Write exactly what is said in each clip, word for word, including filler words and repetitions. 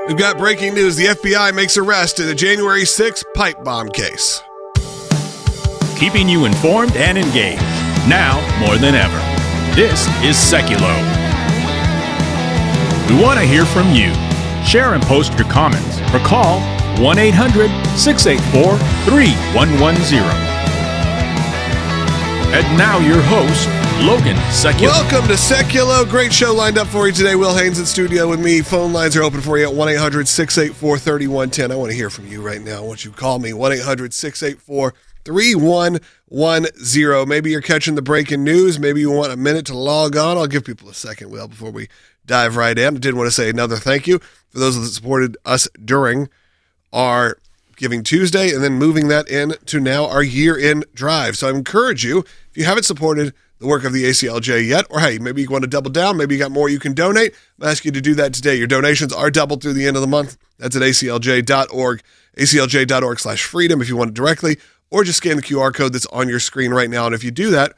We've got breaking news. The F B I makes arrest in the January sixth pipe bomb case. Keeping you informed and engaged, now more than ever. This is Seculo. We want to hear from you. Share and post your comments or call one eight hundred, six eight four, three one one zero. And now your host, Logan Seculo. Welcome to Seculo. Great show lined up for you today. Will Haynes in studio with me. Phone lines are open for you at one eight hundred, six eight four, three one one zero. I want to hear from you right now. I want you to call me, one eight hundred, six eight four, three one one zero. Maybe you're catching the breaking news. Maybe you want a minute to log on. I'll give people a second, Will, before we dive right in. I did want to say another thank you for those that supported us during our Giving Tuesday and then moving that in to now our year-end drive. So I encourage you, if you haven't supported the work of the A C L J yet, or hey, maybe you want to double down, maybe you got more you can donate, I ask you to do that today. Your donations are doubled through the end of the month. That's at A C L J dot org, A C L J dot org slash freedom if you want it directly, or just scan the Q R code that's on your screen right now. And if you do that,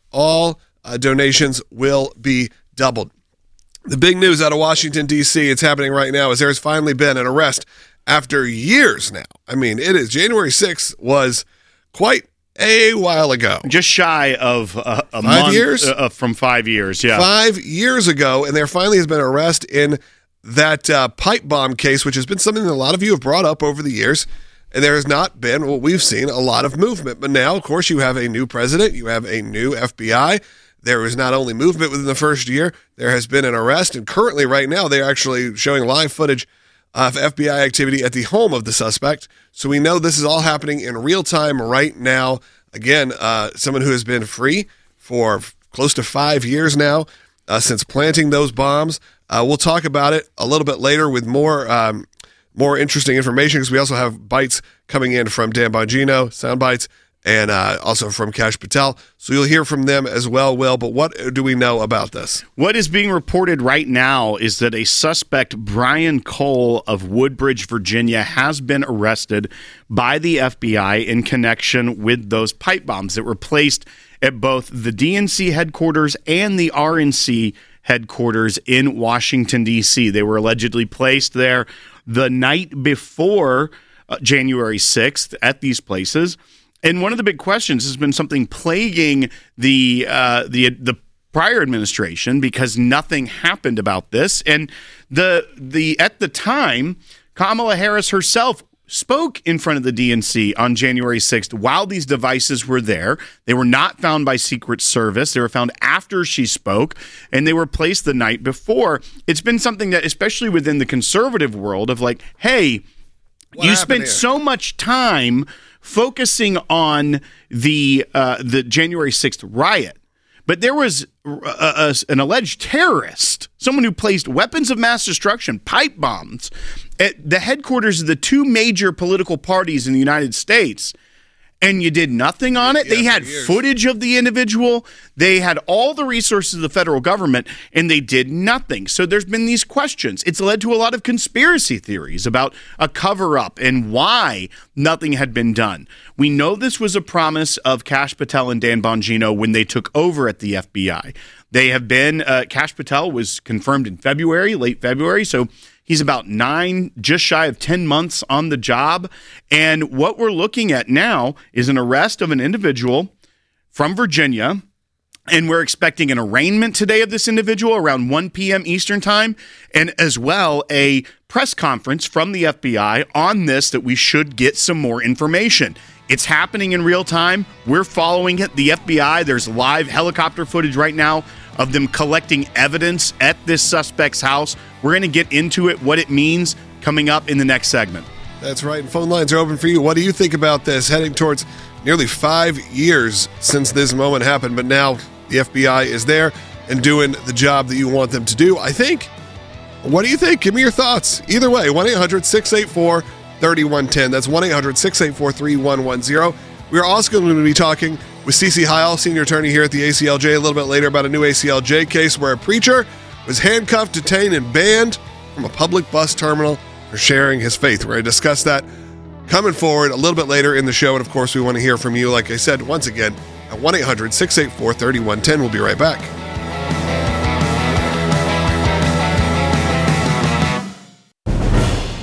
all uh, donations will be doubled. The big news out of Washington, D C, it's happening right now, is there's finally been an arrest after years now. I mean, it is January sixth was quite a while ago. Just shy of uh, a five month years? Uh, from five years, yeah. Five years ago, and there finally has been an arrest in that uh, pipe bomb case, which has been something that a lot of you have brought up over the years, and there has not been what we've seen, a lot of movement. But now, of course, you have a new president, you have a new F B I. There was not only movement within the first year, there has been an arrest, and currently right now they're actually showing live footage of F B I activity at the home of the suspect. So we know this is all happening in real time right now. Again, uh, someone who has been free for f- close to five years now uh, since planting those bombs. Uh, we'll talk about it a little bit later with more um, more interesting information, because we also have bites coming in from Dan Bongino, sound bites, and uh, also from Kash Patel. So you'll hear from them as well, Will. But what do we know about this? What is being reported right now is that a suspect, Brian Cole of Woodbridge, Virginia, has been arrested by the F B I in connection with those pipe bombs that were placed at both the D N C headquarters and the R N C headquarters in Washington, D C. They were allegedly placed there the night before uh, January sixth at these places. And one of the big questions has been something plaguing the uh, the the prior administration, because nothing happened about this. And the the at the time, Kamala Harris herself spoke in front of the D N C on January sixth while these devices were there. They were not found by Secret Service. They were found after she spoke, and they were placed the night before. It's been something that, especially within the conservative world, of like, hey, What you happened spent here? so much time focusing on the uh, the January sixth riot, but there was a, a, an alleged terrorist, someone who placed weapons of mass destruction, pipe bombs, at the headquarters of the two major political parties in the United States, and you did nothing on it. Yeah, They had for years. footage of the individual. They had all the resources of the federal government, and they did nothing. So there's been these questions. It's led to a lot of conspiracy theories about a cover-up and why nothing had been done. We know this was a promise of Kash Patel and Dan Bongino when they took over at the F B I. They have been, uh, Kash Patel was confirmed in February, late February, so he's about nine, just shy of ten months on the job. And what we're looking at now is an arrest of an individual from Virginia. And we're expecting an arraignment today of this individual around one p.m. Eastern time, and as well a press conference from the F B I on this, that we should get some more information. It's happening in real time. We're following it. The F B I, there's live helicopter footage right now of them collecting evidence at this suspect's house. We're going to get into it, what it means, coming up in the next segment. That's right. And phone lines are open for you. What do you think about this? Heading towards nearly five years since this moment happened, but now the F B I is there and doing the job that you want them to do, I think. What do you think? Give me your thoughts. Either way, one eight hundred, six eight four, three one one zero. That's one eight hundred, six eight four, three one one zero. We are also going to be talking with Cece Heil, senior attorney here at the A C L J, a little bit later about a new A C L J case where a preacher was handcuffed, detained, and banned from a public bus terminal for sharing his faith. We're going to discuss that coming forward a little bit later in the show. And of course, we want to hear from you, like I said, once again, at one eight hundred, six eight four, three one one zero. We'll be right back.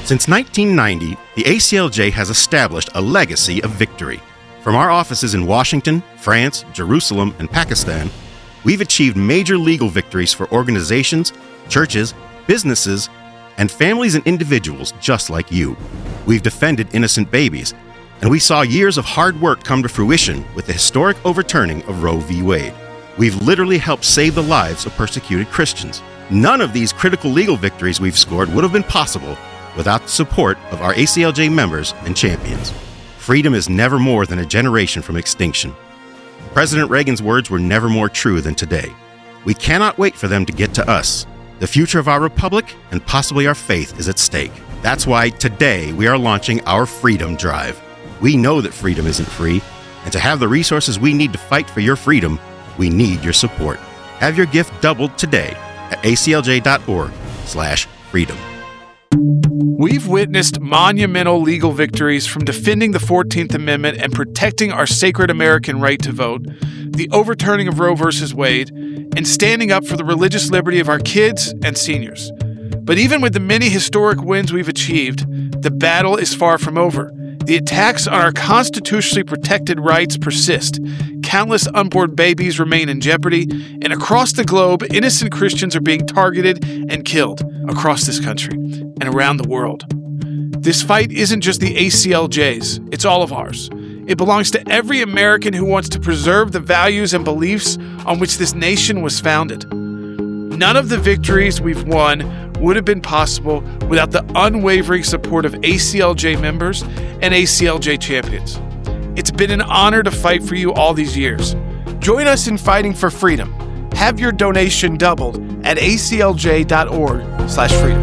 Since nineteen ninety, the A C L J has established a legacy of victory. From our offices in Washington, France, Jerusalem, and Pakistan, we've achieved major legal victories for organizations, churches, businesses, and families and individuals just like you. We've defended innocent babies, and we saw years of hard work come to fruition with the historic overturning of Roe v. Wade. We've literally helped save the lives of persecuted Christians. None of these critical legal victories we've scored would have been possible without the support of our A C L J members and champions. Freedom is never more than a generation from extinction. President Reagan's words were never more true than today. We cannot wait for them to get to us. The future of our republic and possibly our faith is at stake. That's why today we are launching our Freedom Drive. We know that freedom isn't free, and to have the resources we need to fight for your freedom, we need your support. Have your gift doubled today at aclj.org slash freedom. We've witnessed monumental legal victories from defending the fourteenth Amendment and protecting our sacred American right to vote, the overturning of Roe versus Wade, and standing up for the religious liberty of our kids and seniors. But even with the many historic wins we've achieved, the battle is far from over. The attacks on our constitutionally protected rights persist. Countless unborn babies remain in jeopardy, and across the globe, innocent Christians are being targeted and killed across this country and around the world. This fight isn't just the A C L J's, it's all of ours. It belongs to every American who wants to preserve the values and beliefs on which this nation was founded. None of the victories we've won would have been possible without the unwavering support of A C L J members and A C L J champions. It's been an honor to fight for you all these years. Join us in fighting for freedom. Have your donation doubled at aclj.org slash freedom.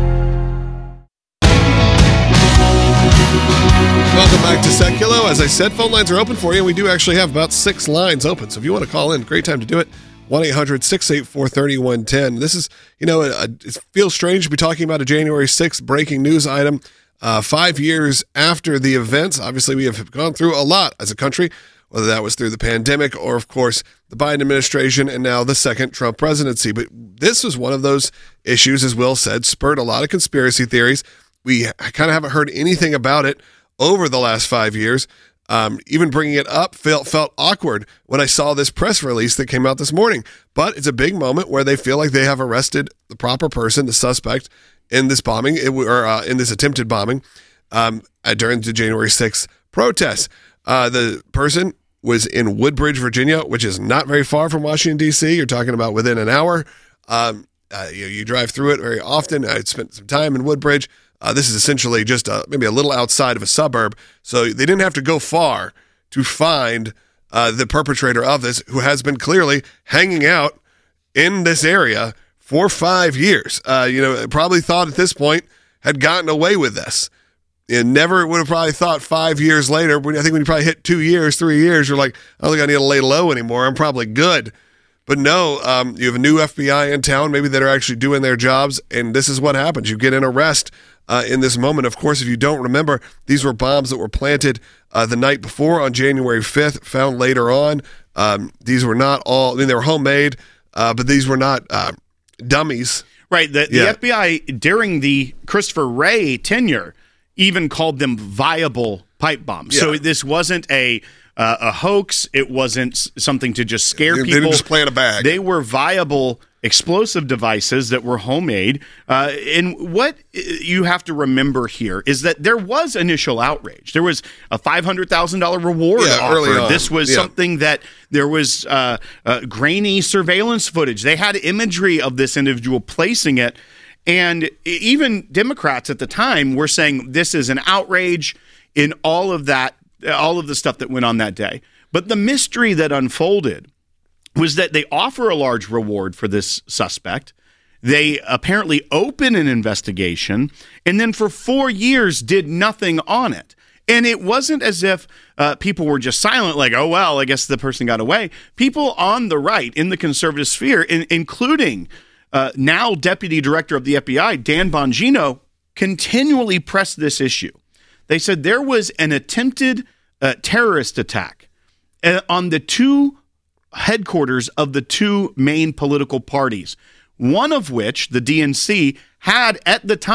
Welcome back to Seculo. As I said, phone lines are open for you, and we do actually have about six lines open. So if you want to call in, great time to do it. one eight hundred six eight four three one one zero. This is, you know, a, it feels strange to be talking about a January sixth breaking news item uh, five years after the events. Obviously, we have gone through a lot as a country, whether that was through the pandemic or, of course, the Biden administration and now the second Trump presidency. But this was one of those issues, as Will said, spurred a lot of conspiracy theories. We kind of haven't heard anything about it over the last five years. Um, even bringing it up felt felt awkward when I saw this press release that came out this morning. But it's a big moment where they feel like they have arrested the proper person, the suspect in this bombing, it, or uh, in this attempted bombing um, during the January sixth protests. Uh, the person was in Woodbridge, Virginia, which is not very far from Washington, D C. You're talking about within an hour. Um, uh, you, you drive through it very often. I spent some time in Woodbridge. Uh, this is essentially just uh, maybe a little outside of a suburb, so they didn't have to go far to find uh, the perpetrator of this, who has been clearly hanging out in this area for five years. Uh, you know, probably thought at this point had gotten away with this. And never would have probably thought five years later, when, I think when you probably hit two years, three years, you're like, I don't think I need to lay low anymore. I'm probably good. But no, um, you have a new F B I in town, maybe that are actually doing their jobs, and this is what happens. You get an arrest uh, in this moment. Of course, if you don't remember, these were bombs that were planted uh, the night before on January fifth, found later on. Um, these were not all, I mean, they were homemade, uh, but these were not uh, dummies. Right. The, the yeah. F B I, during the Christopher Wray tenure, even called them viable pipe bombs. Yeah. So this wasn't a uh, a hoax. It wasn't something to just scare they, people. They didn't just plant a bag. They were viable explosive devices that were homemade. Uh, and what you have to remember here is that there was initial outrage. There was a five hundred thousand dollars reward yeah, offer. Early on. This was yeah. something that there was uh, uh, grainy surveillance footage. They had imagery of this individual placing it. And even Democrats at the time were saying this is an outrage in all of that, all of the stuff that went on that day. But the mystery that unfolded was that they offer a large reward for this suspect. They apparently open an investigation, and then for four years did nothing on it. And it wasn't as if uh, people were just silent, like, oh, well, I guess the person got away. People on the right in the conservative sphere, in, including Uh, now Deputy Director of the F B I, Dan Bongino, continually pressed this issue. They said there was an attempted uh, terrorist attack uh, on the two headquarters of the two main political parties, one of which, the D N C, had at the time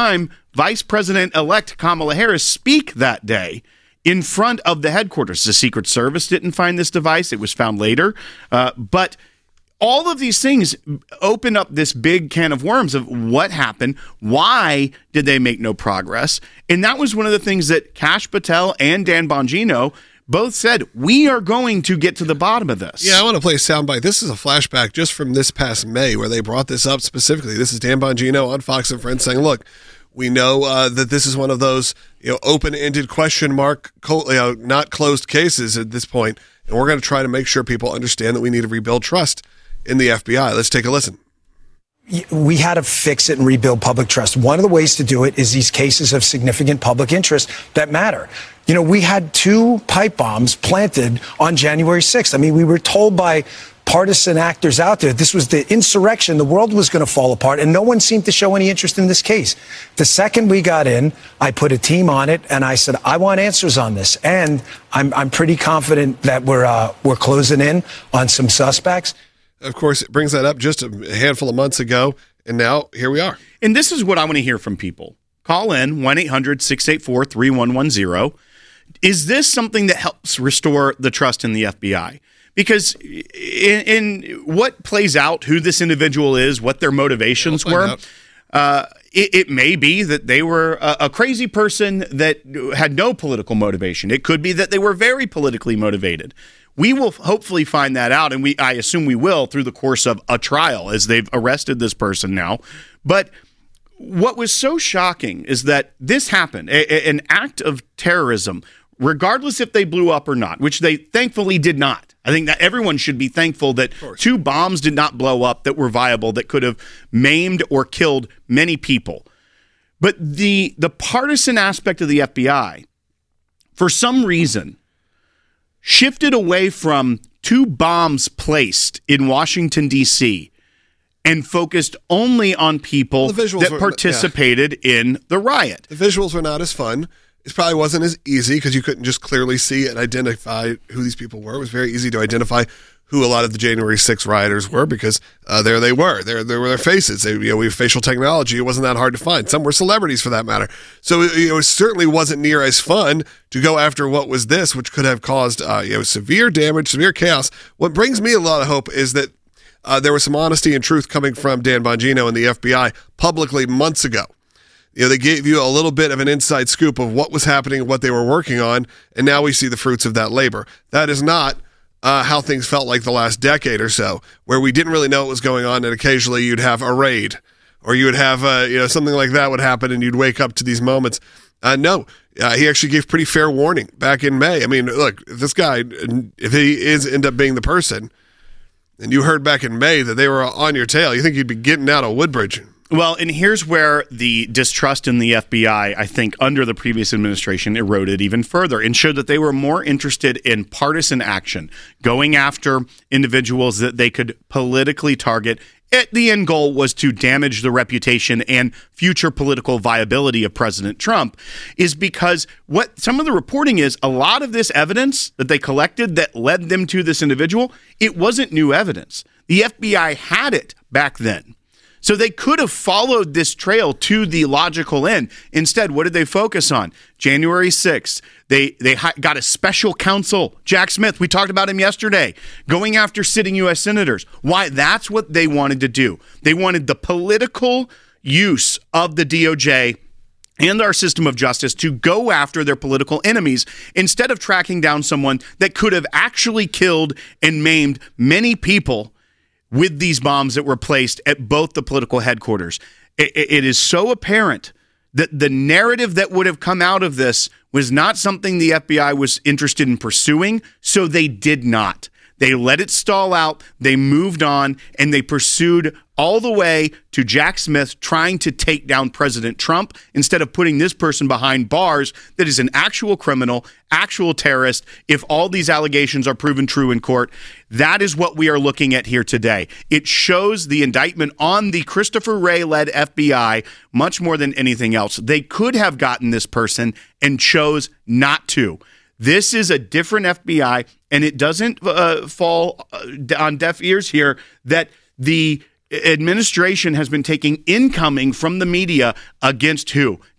Vice President-elect Kamala Harris speak that day in front of the headquarters. The Secret Service didn't find this device. It was found later. Uh, but all of these things open up this big can of worms of what happened. Why did they make no progress? And that was one of the things that Kash Patel and Dan Bongino both said, we are going to get to the bottom of this. Yeah, I want to play a soundbite. This is a flashback just from this past May where they brought this up specifically. This is Dan Bongino on Fox and Friends saying, look, we know uh, that this is one of those you know open-ended question mark, you know, not closed cases at this point, and we're going to try to make sure people understand that we need to rebuild trust in the F B I. Let's take a listen. We had to fix it and rebuild public trust. One of the ways to do it is these cases of significant public interest that matter. You know, we had two pipe bombs planted on January sixth. I mean, we were told by partisan actors out there this was the insurrection, the world was going to fall apart, and no one seemed to show any interest in this case. The second we got in, I put a team on it, and I said, I want answers on this. And I'm, I'm pretty confident that we're, uh, we're closing in on some suspects. Of course, it brings that up just a handful of months ago, and now here we are. And this is what I want to hear from people. Call in one eight hundred six eight four three one one zero. Is this something that helps restore the trust in the F B I? Because in, in what plays out, who this individual is, what their motivations yeah, we'll were, uh, it, it may be that they were a, a crazy person that had no political motivation. It could be that they were very politically motivated. We will hopefully find that out, and we I assume we will through the course of a trial as they've arrested this person now. But what was so shocking is that this happened, a, a, an act of terrorism, regardless if they blew up or not, which they thankfully did not. I think that everyone should be thankful that two bombs did not blow up that were viable, that could have maimed or killed many people. But the the partisan aspect of the F B I, for some reason, shifted away from two bombs placed in Washington, D C and focused only on people well, that were, participated yeah. in the riot. The visuals were not as fun. It probably wasn't as easy because you couldn't just clearly see and identify who these people were. It was very easy to identify who a lot of the January sixth rioters were because uh, there they were. There, there were their faces. They, you know, we have facial technology. It wasn't that hard to find. Some were celebrities for that matter. So it, you know, it certainly wasn't near as fun to go after what was this, which could have caused uh, you know severe damage, severe chaos. What brings me a lot of hope is that uh, there was some honesty and truth coming from Dan Bongino and the F B I publicly months ago. You know, they gave you a little bit of an inside scoop of what was happening, what they were working on, and now we see the fruits of that labor. That is not uh, how things felt like the last decade or so, where we didn't really know what was going on, and occasionally you'd have a raid, or you would have uh, you know something like that would happen, and you'd wake up to these moments. Uh, no, uh, he actually gave pretty fair warning back in May. I mean, look, if this guy, if he is end up being the person, and you heard back in May that they were on your tail, you think you'd be getting out of Woodbridge. Well, and here's where the distrust in the F B I, I think, under the previous administration eroded even further and showed that they were more interested in partisan action, going after individuals that they could politically target. It, the end goal was to damage the reputation and future political viability of President Trump, is because what some of the reporting is, a lot of this evidence that they collected that led them to this individual, it wasn't new evidence. The F B I had it back then. So they could have followed this trail to the logical end. Instead, what did they focus on? January sixth, they they got a special counsel, Jack Smith. We talked about him yesterday, going after sitting U S senators. Why? That's what they wanted to do. They wanted the political use of the D O J and our system of justice to go after their political enemies instead of tracking down someone that could have actually killed and maimed many people with these bombs that were placed at both the political headquarters. It, it is so apparent that the narrative that would have come out of this was not something the F B I was interested in pursuing, so they did not. They let it stall out, they moved on, and they pursued all the way to Jack Smith trying to take down President Trump instead of putting this person behind bars that is an actual criminal, actual terrorist, if all these allegations are proven true in court. That is what we are looking at here today. It shows the indictment on the Christopher Wray-led F B I much more than anything else. They could have gotten this person and chose not to. This is a different F B I, and it doesn't uh, fall on deaf ears here that the administration has been taking incoming from the media against who?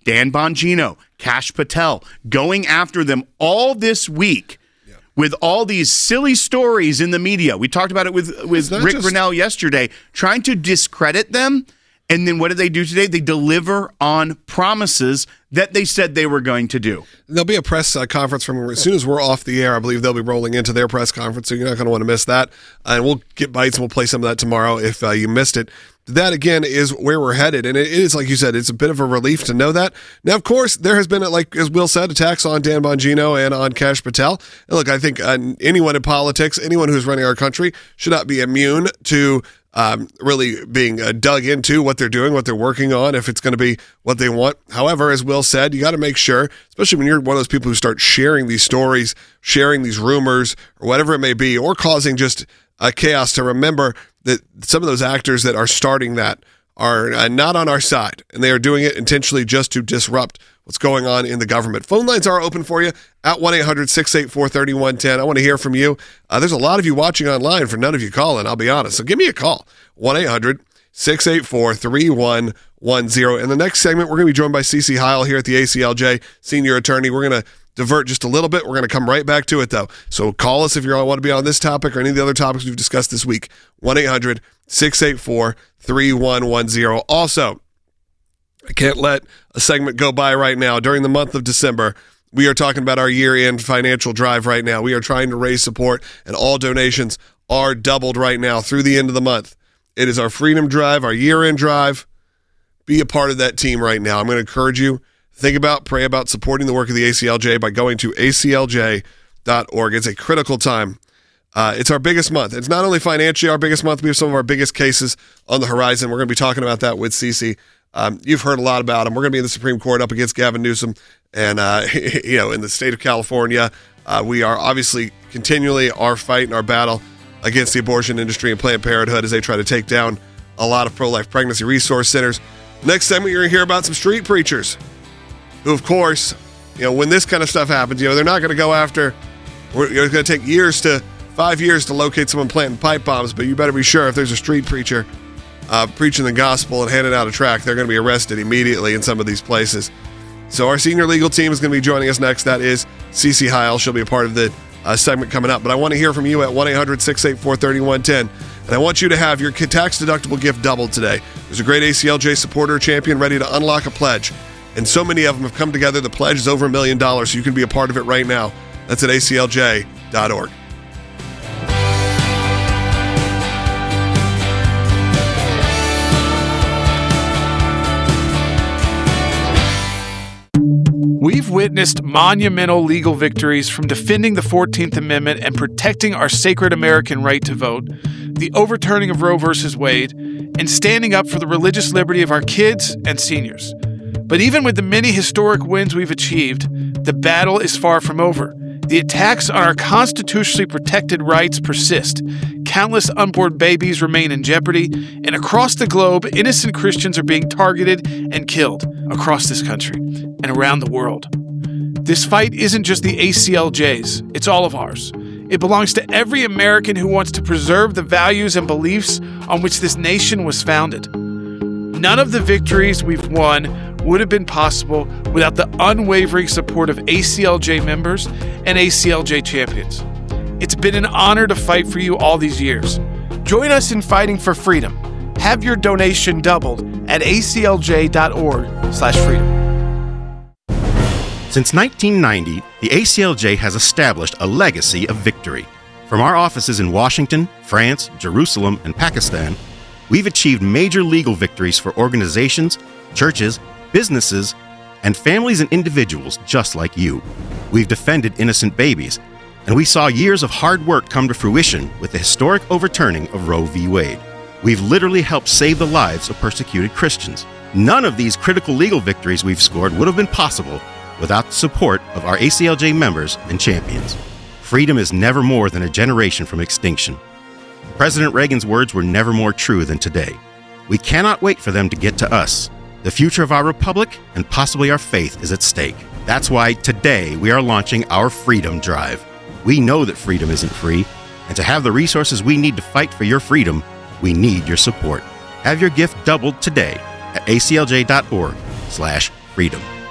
Dan Bongino, Kash Patel, going after them all this week yeah. with all these silly stories in the media. We talked about it with, with Rick just... Grinnell yesterday, trying to discredit them. And then what did they do today? They deliver on promises that they said they were going to do. There'll be a press uh, conference from as soon as we're off the air. I believe they'll be rolling into their press conference, so you're not going to want to miss that. Uh, and we'll get bites and we'll play some of that tomorrow if uh, you missed it. That, again, is where we're headed. And it is, like you said, it's a bit of a relief to know that. Now, of course, there has been, like as Will said, attacks on Dan Bongino and on Kash Patel. And look, I think uh, anyone in politics, anyone who's running our country should not be immune to Um, really being uh, dug into what they're doing, what they're working on, if it's going to be what they want. However, as Will said, you got to make sure, especially when you're one of those people who start sharing these stories, sharing these rumors, or whatever it may be, or causing just uh, chaos, to remember that some of those actors that are starting that are uh, not on our side, and they are doing it intentionally just to disrupt what's going on in the government. Phone lines are open for you at one eight hundred six eight four three one one zero. I want to hear from you. Uh, there's a lot of you watching online for none of you calling, I'll be honest. So give me a call, one eight hundred six eight four three one one zero. In the next segment, we're going to be joined by Cece Heil here at the A C L J, senior attorney. We're going to divert just a little bit. We're going to come right back to it, though. So call us if you want to be on this topic or any of the other topics we've discussed this week, one eight hundred six eight four three one one zero. Also, I can't let a segment go by right now. During the month of December, we are talking about our year-end financial drive right now. We are trying to raise support, and all donations are doubled right now through the end of the month. It is our Freedom Drive, our year-end drive. Be a part of that team right now. I'm going to encourage you, think about, pray about supporting the work of the A C L J by going to A C L J dot org. It's a critical time. Uh, it's our biggest month. It's not only financially our biggest month, we have some of our biggest cases on the horizon. We're going to be talking about that with Cece. Um, you've heard a lot about him. We're going to be in the Supreme Court up against Gavin Newsom. And, uh, you know, in the state of California, uh, we are obviously continually our fight and our battle against the abortion industry and Planned Parenthood as they try to take down a lot of pro-life pregnancy resource centers. Next segment, you're going to hear about some street preachers who, of course, you know, when this kind of stuff happens, you know, they're not going to go after, we're, it's going to take years to, five years to locate someone planting pipe bombs, but you better be sure if there's a street preacher Uh, preaching the gospel and handing out a tract, they're going to be arrested immediately in some of these places. So our senior legal team is going to be joining us next. That is Cece Heil. She'll be a part of the uh, segment coming up. But I want to hear from you at one eight hundred six eight four three one one zero. And I want you to have your tax-deductible gift doubled today. There's a great A C L J supporter champion ready to unlock a pledge. And so many of them have come together. The pledge is over a million dollars, so you can be a part of it right now. That's at A C L J dot org. We've witnessed monumental legal victories from defending the fourteenth Amendment and protecting our sacred American right to vote, the overturning of Roe versus Wade, and standing up for the religious liberty of our kids and seniors. But even with the many historic wins we've achieved, the battle is far from over. The attacks on our constitutionally protected rights persist. Countless unborn babies remain in jeopardy, and across the globe, innocent Christians are being targeted and killed across this country and around the world. This fight isn't just the A C L J's, it's all of ours. It belongs to every American who wants to preserve the values and beliefs on which this nation was founded. None of the victories we've won would have been possible without the unwavering support of A C L J members and A C L J champions. It's been an honor to fight for you all these years. Join us in fighting for freedom. Have your donation doubled at A C L J dot org slash freedom. Since nineteen ninety, the A C L J has established a legacy of victory. From our offices in Washington, France, Jerusalem, and Pakistan, we've achieved major legal victories for organizations, churches, businesses, and families and individuals just like you. We've defended innocent babies, and we saw years of hard work come to fruition with the historic overturning of Roe v. Wade. We've literally helped save the lives of persecuted Christians. None of these critical legal victories we've scored would have been possible without the support of our A C L J members and champions. Freedom is never more than a generation from extinction. President Reagan's words were never more true than today. We cannot wait for them to get to us. The future of our republic and possibly our faith is at stake. That's why today we are launching our Freedom Drive. We know that freedom isn't free, and to have the resources we need to fight for your freedom, we need your support. Have your gift doubled today at A C L J dot org slash freedom.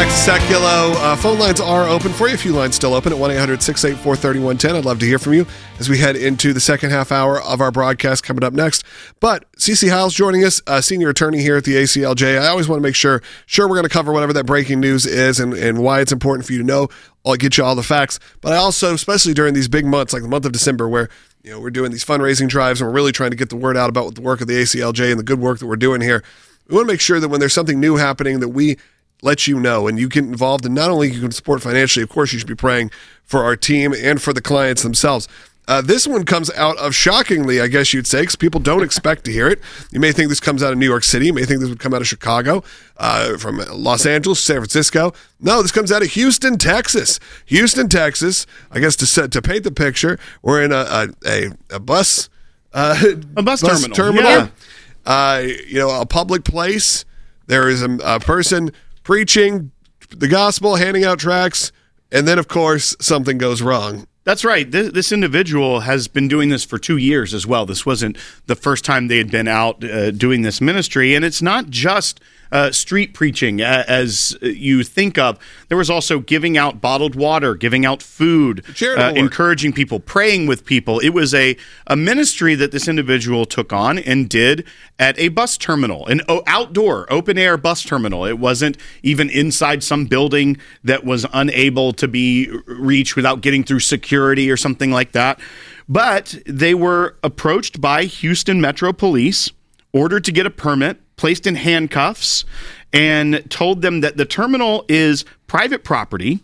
back to Sekulow. Uh, phone lines are open for you. A few lines still open at one eight hundred six eight four three one one zero. I'd love to hear from you as we head into the second half hour of our broadcast coming up next. But Cece Hiles joining us, a senior attorney here at the A C L J. I always want to make sure, sure we're going to cover whatever that breaking news is and, and why it's important for you to know. I'll get you all the facts. But I also, especially during these big months, like the month of December, where you know we're doing these fundraising drives and we're really trying to get the word out about the work of the A C L J and the good work that we're doing here, we want to make sure that when there's something new happening that we let you know and you get involved, and not only you can support financially, of course you should be praying for our team and for the clients themselves. Uh, this one comes out of, shockingly, I guess you'd say, because people don't expect to hear it. You may think this comes out of New York City. You may think this would come out of Chicago, uh, from Los Angeles, San Francisco. No, this comes out of Houston, Texas. Houston, Texas, I guess to set, to paint the picture, we're in a, a, a, a bus uh, a bus, bus terminal. terminal. Yeah. Uh, you know, a public place. There is a, a person preaching the gospel, handing out tracts, and then, of course, something goes wrong. That's right. This, this individual has been doing this for two years as well. This wasn't the first time they had been out uh, doing this ministry. And it's not just uh, street preaching, uh, as you think of. There was also giving out bottled water, giving out food, uh, encouraging people, praying with people. It was a, a ministry that this individual took on and did at a bus terminal, an outdoor, open-air bus terminal. It wasn't even inside some building that was unable to be reached without getting through security or something like that. But they were approached by Houston Metro Police, ordered to get a permit, placed in handcuffs, and told them that the terminal is private property,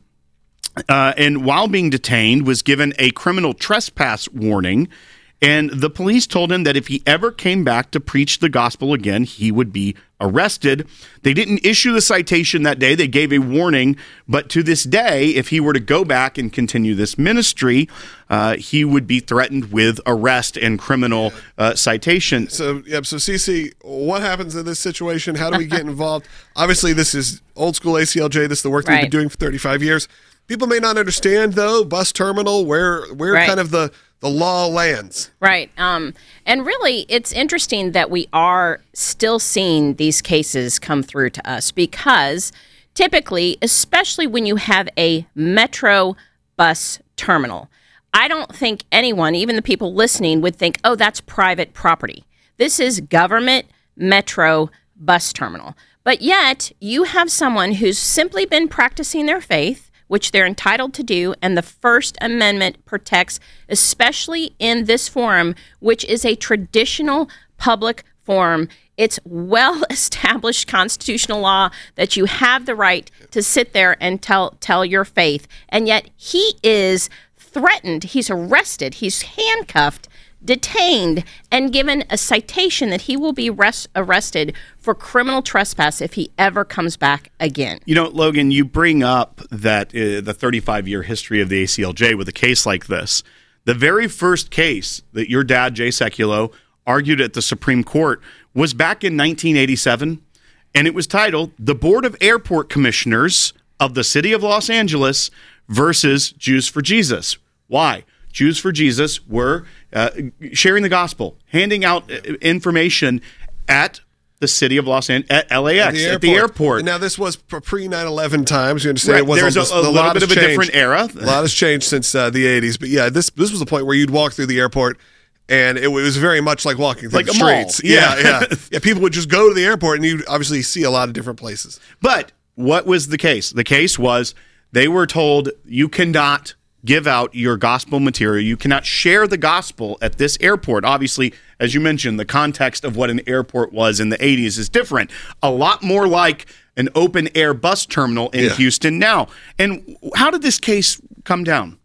uh, and while being detained was given a criminal trespass warning. And the police told him that if he ever came back to preach the gospel again, he would be arrested. They didn't issue the citation that day. They gave a warning. But to this day, if he were to go back and continue this ministry, uh, he would be threatened with arrest and criminal uh, citation. So, yep. So, Cece, what happens in this situation? How do we get involved? Obviously, this is old school A C L J. This is the work that right. we've been doing for thirty-five years. People may not understand, though, bus terminal, where where right. kind of the the law lands. Right. Um, and really, it's interesting that we are still seeing these cases come through to us because typically, especially when you have a metro bus terminal, I don't think anyone, even the people listening, would think, oh, that's private property. This is government metro bus terminal. But yet, you have someone who's simply been practicing their faith, which they're entitled to do, and the First Amendment protects, especially in this forum, which is a traditional public forum. It's well-established constitutional law that you have the right to sit there and tell tell your faith. And yet he is threatened, he's arrested, he's handcuffed, detained, and given a citation that he will be res- arrested for criminal trespass if he ever comes back again. You know, Logan, you bring up that uh, the thirty-five-year history of the A C L J with a case like this. The very first case that your dad, Jay Sekulow, argued at the Supreme Court was back in nineteen eighty-seven, and it was titled The Board of Airport Commissioners of the City of Los Angeles versus Jews for Jesus. Why? Jews for Jesus were uh, sharing the gospel, handing out information at the city of Los Angeles, at L A X, at the, at the airport. Now, this was pre nine eleven times. You understand? Right. It was There's a, a, a little bit of a changed. different era. A lot has changed since uh, the eighties. But yeah, this this was the point where you'd walk through the airport, and it was very much like walking through like the a streets. Mall. Yeah, yeah, yeah. Yeah, people would just go to the airport, and you'd obviously see a lot of different places. But what was the case? The case was they were told you cannot give out your gospel material. You cannot share the gospel at this airport. Obviously, as you mentioned, the context of what an airport was in the eighties is different. A lot more like an open-air bus terminal in yeah. Houston now. And how did this case come down?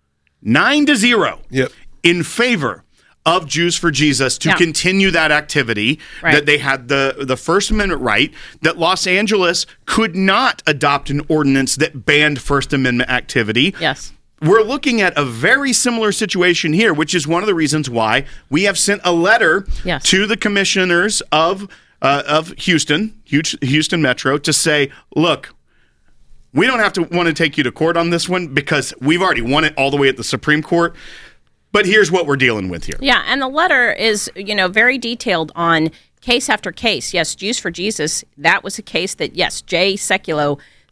Nine to zero yep. in favor of Jews for Jesus to yeah. continue that activity, right. that they had the, the First Amendment right, that Los Angeles could not adopt an ordinance that banned First Amendment activity. Yes. We're looking at a very similar situation here, which is one of the reasons why we have sent a letter yes. to the commissioners of uh, of Houston, Houston Metro, to say, look, we don't have to want to take you to court on this one because we've already won it all the way at the Supreme Court. But here's what we're dealing with here. Yeah, and the letter is, you know, very detailed on case after case. Yes, Jews for Jesus, that was a case that, yes, Jay Sekulow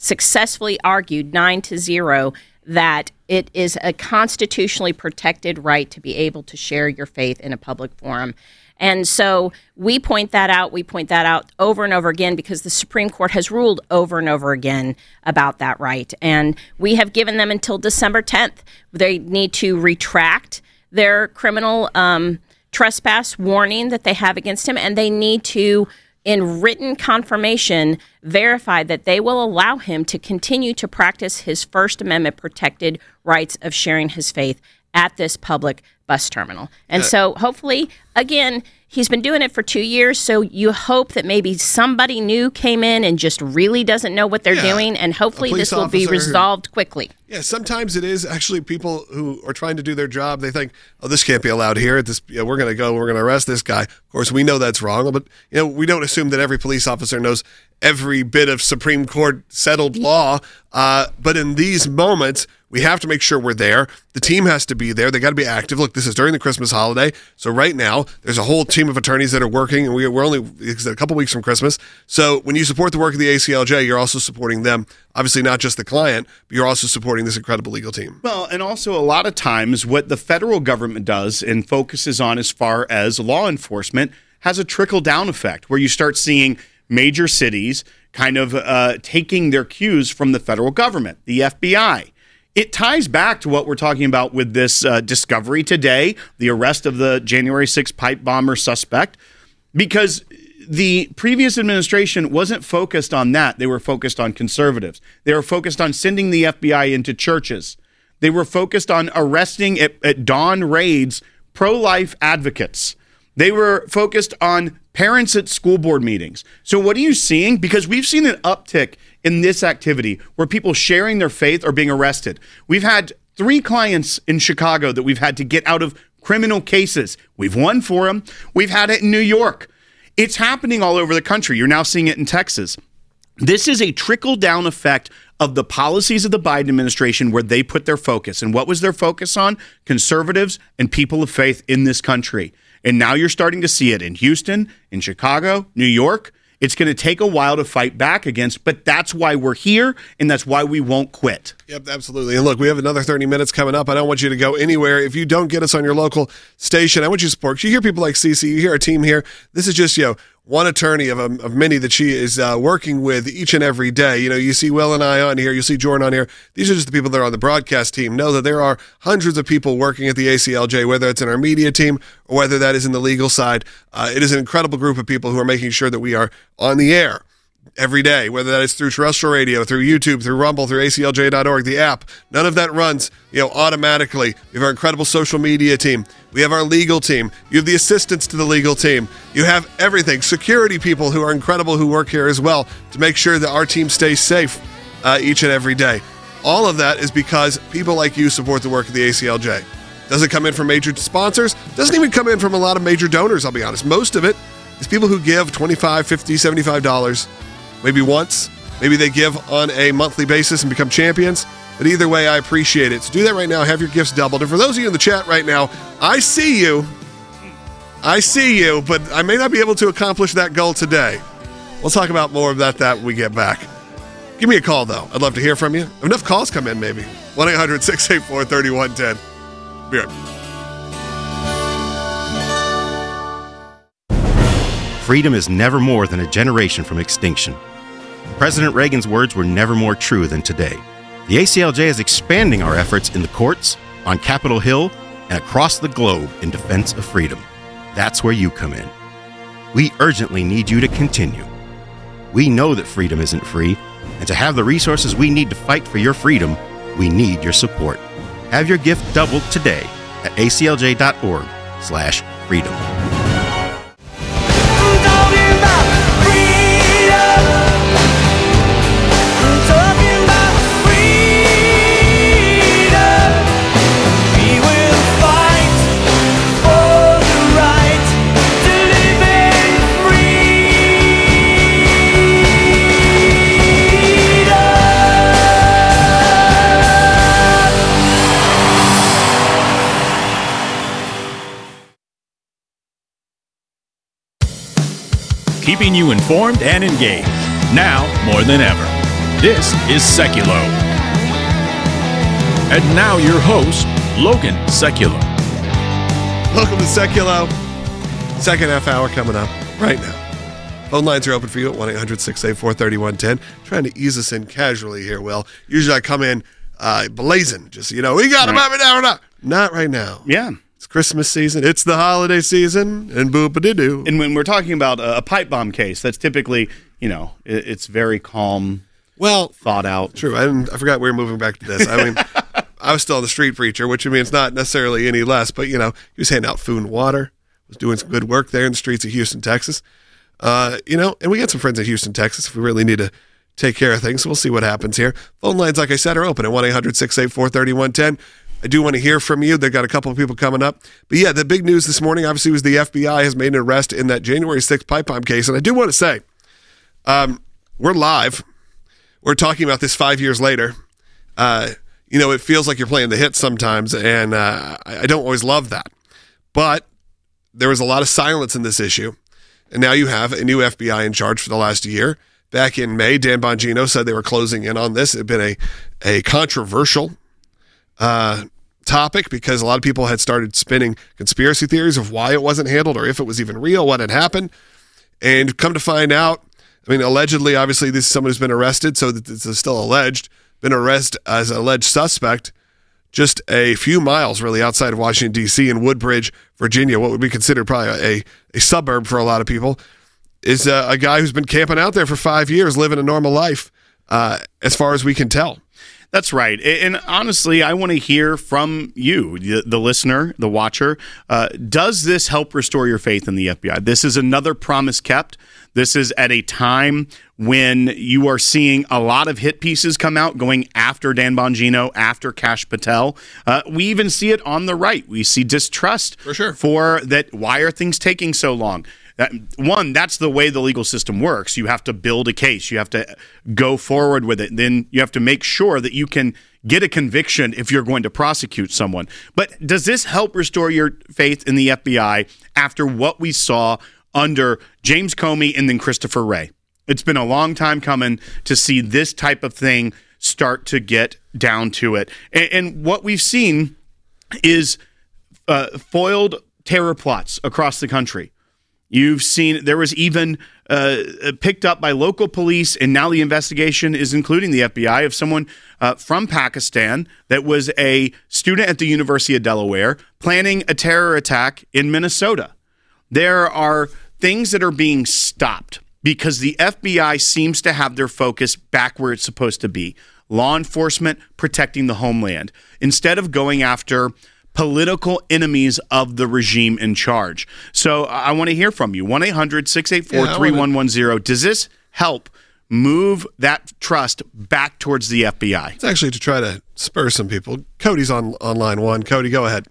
successfully argued nine to zero that it is a constitutionally protected right to be able to share your faith in a public forum. And so we point that out. We point that out over and over again because the Supreme Court has ruled over and over again about that right. And we have given them until December tenth. They need to retract their criminal um, trespass warning that they have against him, and they need to, in written confirmation, verify that they will allow him to continue to practice his First Amendment protected rights of sharing his faith at this public bus terminal. And uh, so hopefully, again, he's been doing it for two years, so you hope that maybe somebody new came in and just really doesn't know what they're yeah, doing, and hopefully this will be resolved who, quickly. Yeah, sometimes it is actually people who are trying to do their job. They think, oh, this can't be allowed here. This, you know, we're going to go, we're going to arrest this guy. Of course, we know that's wrong, but you know, we don't assume that every police officer knows every bit of Supreme Court settled law. Uh, but in these moments, we have to make sure we're there. The team has to be there. They got to be active. Look, this is during the Christmas holiday. So right now, there's a whole team of attorneys that are working, and we, we're only a couple weeks from Christmas. So when you support the work of the A C L J, you're also supporting them. Obviously, not just the client, but you're also supporting this incredible legal team. Well, and also a lot of times what the federal government does and focuses on as far as law enforcement has a trickle-down effect where you start seeing major cities kind of uh, taking their cues from the federal government, the F B I. It ties back to what we're talking about with this uh, discovery today, the arrest of the January sixth pipe bomber suspect, because the previous administration wasn't focused on that. They were focused on conservatives. They were focused on sending the F B I into churches. They were focused on arresting at, at dawn raids pro-life advocates. They were focused on parents at school board meetings. So what are you seeing? Because we've seen an uptick in this activity where people sharing their faith are being arrested. We've had three clients in Chicago that we've had to get out of criminal cases. We've won for them. We've had it in New York. It's happening all over the country. You're now seeing it in Texas. This is a trickle-down effect of the policies of the Biden administration where they put their focus. And what was their focus on? Conservatives and people of faith in this country. And now you're starting to see it in Houston, in Chicago, New York. It's going to take a while to fight back against, but that's why we're here, and that's why we won't quit. Yep, absolutely. And look, we have another thirty minutes coming up. I don't want you to go anywhere. If you don't get us on your local station, I want you to support. You hear people like Cece, you hear our team here. This is just, you know, one attorney of, um, of many that she is uh, working with each and every day. You know, you see Will and I on here, you see Jordan on here. These are just the people that are on the broadcast team. Know that there are hundreds of people working at the A C L J, whether it's in our media team or whether that is in the legal side. Uh, it is an incredible group of people who are making sure that we are on the air every day, whether that is through terrestrial radio, through YouTube, through Rumble, through A C L J dot org, the app. None of that runs, you know, automatically. We have our incredible social media team. We have our legal team. You have the assistants to the legal team. You have everything. Security people who are incredible who work here as well to make sure that our team stays safe uh, each and every day. All of that is because people like you support the work of the A C L J. Doesn't come in from major sponsors. Doesn't even come in from a lot of major donors, I'll be honest. Most of it is people who give twenty-five dollars, fifty dollars, seventy-five dollars. Maybe once, maybe they give on a monthly basis and become champions. But either way, I appreciate it. So do that right now. Have your gifts doubled. And for those of you in the chat right now, I see you. I see you, but I may not be able to accomplish that goal today. We'll talk about more about that when we get back. Give me a call, though. I'd love to hear from you. If enough calls come in, maybe. one eight hundred six eight four three one one zero. Be right back. Freedom is never more than a generation from extinction. President Reagan's words were never more true than today. The A C L J is expanding our efforts in the courts, on Capitol Hill, and across the globe in defense of freedom. That's where you come in. We urgently need you to continue. We know that freedom isn't free, and to have the resources we need to fight for your freedom, we need your support. Have your gift doubled today at A C L J dot org slash freedom. Keeping you informed and engaged, now more than ever. This is Seculo. And now your host, Logan Seculo. Welcome to Seculo. Second half hour coming up right now. Phone lines are open for you at one eight hundred six eight four three one one zero. Trying to ease us in casually here, Will. Usually I come in uh, blazing. Just, you know, we got them up and down. Not, not right now. Yeah. It's Christmas season. It's the holiday season. And boop-a-doo-doo. And when we're talking about a pipe bomb case, that's typically, you know, it, it's very calm, well, thought out. True. I, didn't, I forgot we were moving back to this. I mean, I was still the street preacher, which means not necessarily any less, but, you know, he was handing out food and water. Was doing some good work there in the streets of Houston, Texas. Uh, you know, and we got some friends in Houston, Texas, if we really need to take care of things. So we'll see what happens here. Phone lines, like I said, are open at one eight hundred six eight four three one one zero. I do want to hear from you. They've got a couple of people coming up. But yeah, the big news this morning, obviously, was the F B I has made an arrest in that January sixth pipe bomb case. And I do want to say, um, we're live. We're talking about this five years later. Uh, you know, it feels like you're playing the hits sometimes, and uh, I don't always love that. But there was a lot of silence in this issue. And now you have a new F B I in charge for the last year. Back in May, Dan Bongino said they were closing in on this. It had been a, a controversial uh, topic because a lot of people had started spinning conspiracy theories of why it wasn't handled or if it was even real, what had happened. And come to find out, I mean, allegedly, obviously, this is someone who's been arrested, so this is still alleged, been arrested as an alleged suspect just a few miles really outside of Washington, D C in Woodbridge, Virginia, what would be considered probably a, a suburb for a lot of people, is uh, a guy who's been camping out there for five years, living a normal life, uh, as far as we can tell. That's right. And honestly, I want to hear from you, the, the listener, the watcher. Uh, does this help restore your faith in the F B I? This is another promise kept. This is at a time when you are seeing a lot of hit pieces come out going after Dan Bongino, after Kash Patel. Uh, we even see it on the right. We see distrust for sure for that. Why are things taking so long? That, one, that's the way the legal system works. You have to build a case. You have to go forward with it. Then you have to make sure that you can get a conviction if you're going to prosecute someone. But does this help restore your faith in the F B I after what we saw under James Comey and then Christopher Wray? It's been a long time coming to see this type of thing start to get down to it. And, and what we've seen is uh, foiled terror plots across the country. You've seen there was even uh, picked up by local police, and now the investigation is including the F B I of someone uh, from Pakistan that was a student at the University of Delaware planning a terror attack in Minnesota. There are things that are being stopped because the F B I seems to have their focus back where it's supposed to be. Law enforcement protecting the homeland instead of going after political enemies of the regime in charge. So I want to hear from you. one eight hundred six eight four three one one zero. Does this help move that trust back towards the F B I? It's actually to try to spur some people. Cody's on, on line one. Cody, go ahead.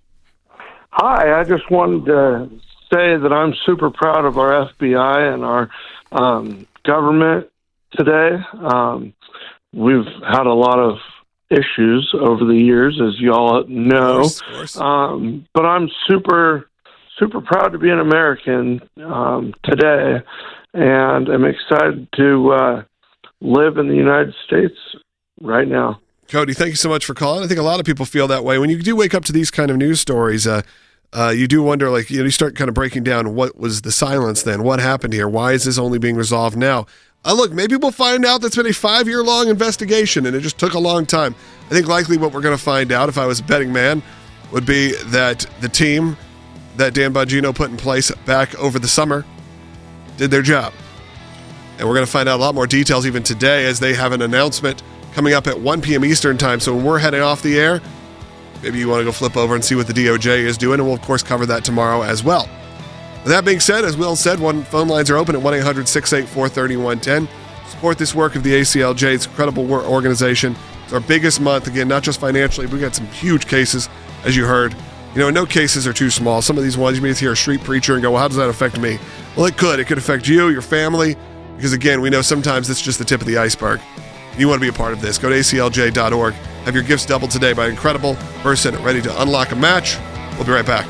Hi, I just wanted to say that I'm super proud of our F B I and our um, government today. Um, we've had a lot of issues over the years, as you all know. Of course, of course. Um, but I'm super, super proud to be an American um, today, and I'm excited to uh, live in the United States right now. Cody, thank you so much for calling. I think a lot of people feel that way. When you do wake up to these kind of news stories, uh, uh, you do wonder, like, you know, you start kind of breaking down what was the silence then? What happened here? Why is this only being resolved now? Uh, look, maybe we'll find out that's been a five-year-long investigation and it just took a long time. I think likely what we're going to find out, if I was a betting man, would be that the team that Dan Bongino put in place back over the summer did their job. And we're going to find out a lot more details even today as they have an announcement coming up at one p.m. Eastern time. So when we're heading off the air, maybe you want to go flip over and see what the D O J is doing, and we'll, of course, cover that tomorrow as well. With that being said, as Will said, one phone lines are open at one eight hundred six eight four three one one zero. Support this work of the A C L J. It's an incredible work organization. It's our biggest month, again, not just financially. We got some huge cases, as you heard. You know, no cases are too small. Some of these ones, you may hear a street preacher and go, well, how does that affect me? Well, it could. It could affect you, your family, because, again, we know sometimes it's just the tip of the iceberg. You want to be a part of this. Go to A C L J dot org. Have your gifts doubled today by an incredible person ready to unlock a match. We'll be right back.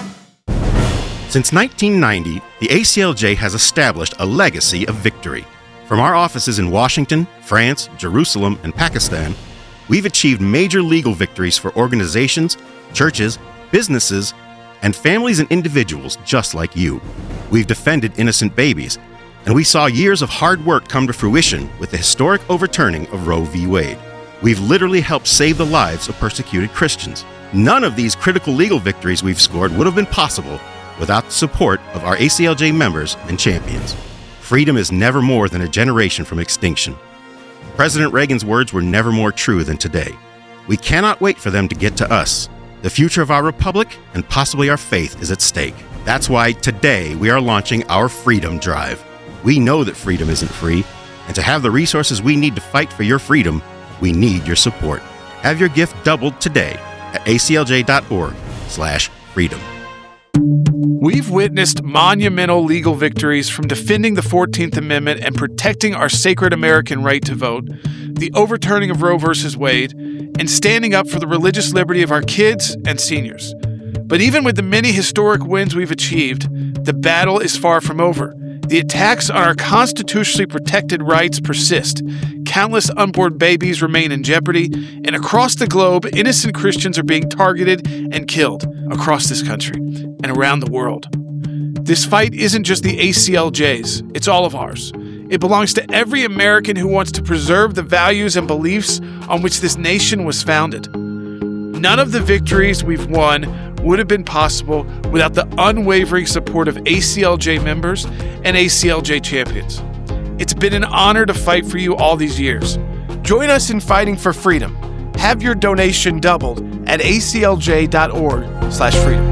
Since nineteen ninety, the A C L J has established a legacy of victory. From our offices in Washington, France, Jerusalem, and Pakistan, we've achieved major legal victories for organizations, churches, businesses, and families and individuals just like you. We've defended innocent babies, and we saw years of hard work come to fruition with the historic overturning of Roe v. Wade. We've literally helped save the lives of persecuted Christians. None of these critical legal victories we've scored would have been possible without the support of our A C L J members and champions. Freedom is never more than a generation from extinction. President Reagan's words were never more true than today. We cannot wait for them to get to us. The future of our republic and possibly our faith is at stake. That's why today we are launching our Freedom Drive. We know that freedom isn't free, and to have the resources we need to fight for your freedom, we need your support. Have your gift doubled today at aclj.org slash freedom. We've witnessed monumental legal victories from defending the fourteenth Amendment and protecting our sacred American right to vote, the overturning of Roe versus Wade, and standing up for the religious liberty of our kids and seniors. But even with the many historic wins we've achieved, the battle is far from over. The attacks on our constitutionally protected rights persist. Countless unborn babies remain in jeopardy, and across the globe, innocent Christians are being targeted and killed across this country and around the world. This fight isn't just the A C L J's, it's all of ours. It belongs to every American who wants to preserve the values and beliefs on which this nation was founded. None of the victories we've won would have been possible without the unwavering support of A C L J members and A C L J champions. It's been an honor to fight for you all these years. Join us in fighting for freedom. Have your donation doubled at aclj.org slash freedom.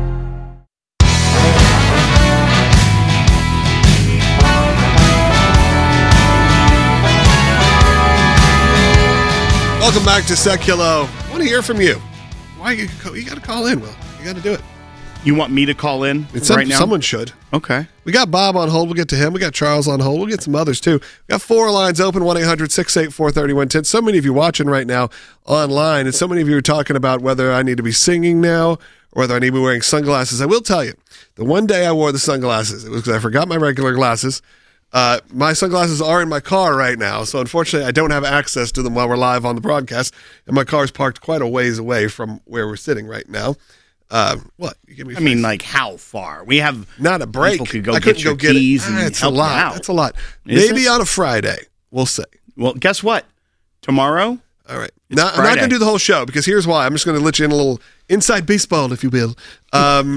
Welcome back to Seculo. I want to hear from you. Why you, you got to call in, Will? You got to do it. You want me to call in It's some, right now? Someone should. Okay. We got Bob on hold. We'll get to him. We got Charles on hold. We'll get some others, too. We got four lines open, one eight hundred six eight four three one one zero. So many of you watching right now online, and so many of you are talking about whether I need to be singing now or whether I need to be wearing sunglasses. I will tell you, the one day I wore the sunglasses, it was because I forgot my regular glasses. Uh, my sunglasses are in my car right now, so unfortunately I don't have access to them while we're live on the broadcast, and my car's parked quite a ways away from where we're sitting right now. Uh, what? You give me I mean, like how far? We have not a break. People could go I get couldn't your go get keys it. and Ah, it's a help you lot. out. That's a lot. Is Maybe it? on a Friday. We'll see. Well, guess what? Tomorrow. All right. It's Now, I'm not Friday. going to do the whole show because here's why. I'm just going to let you in a little inside baseball, if you will. Um,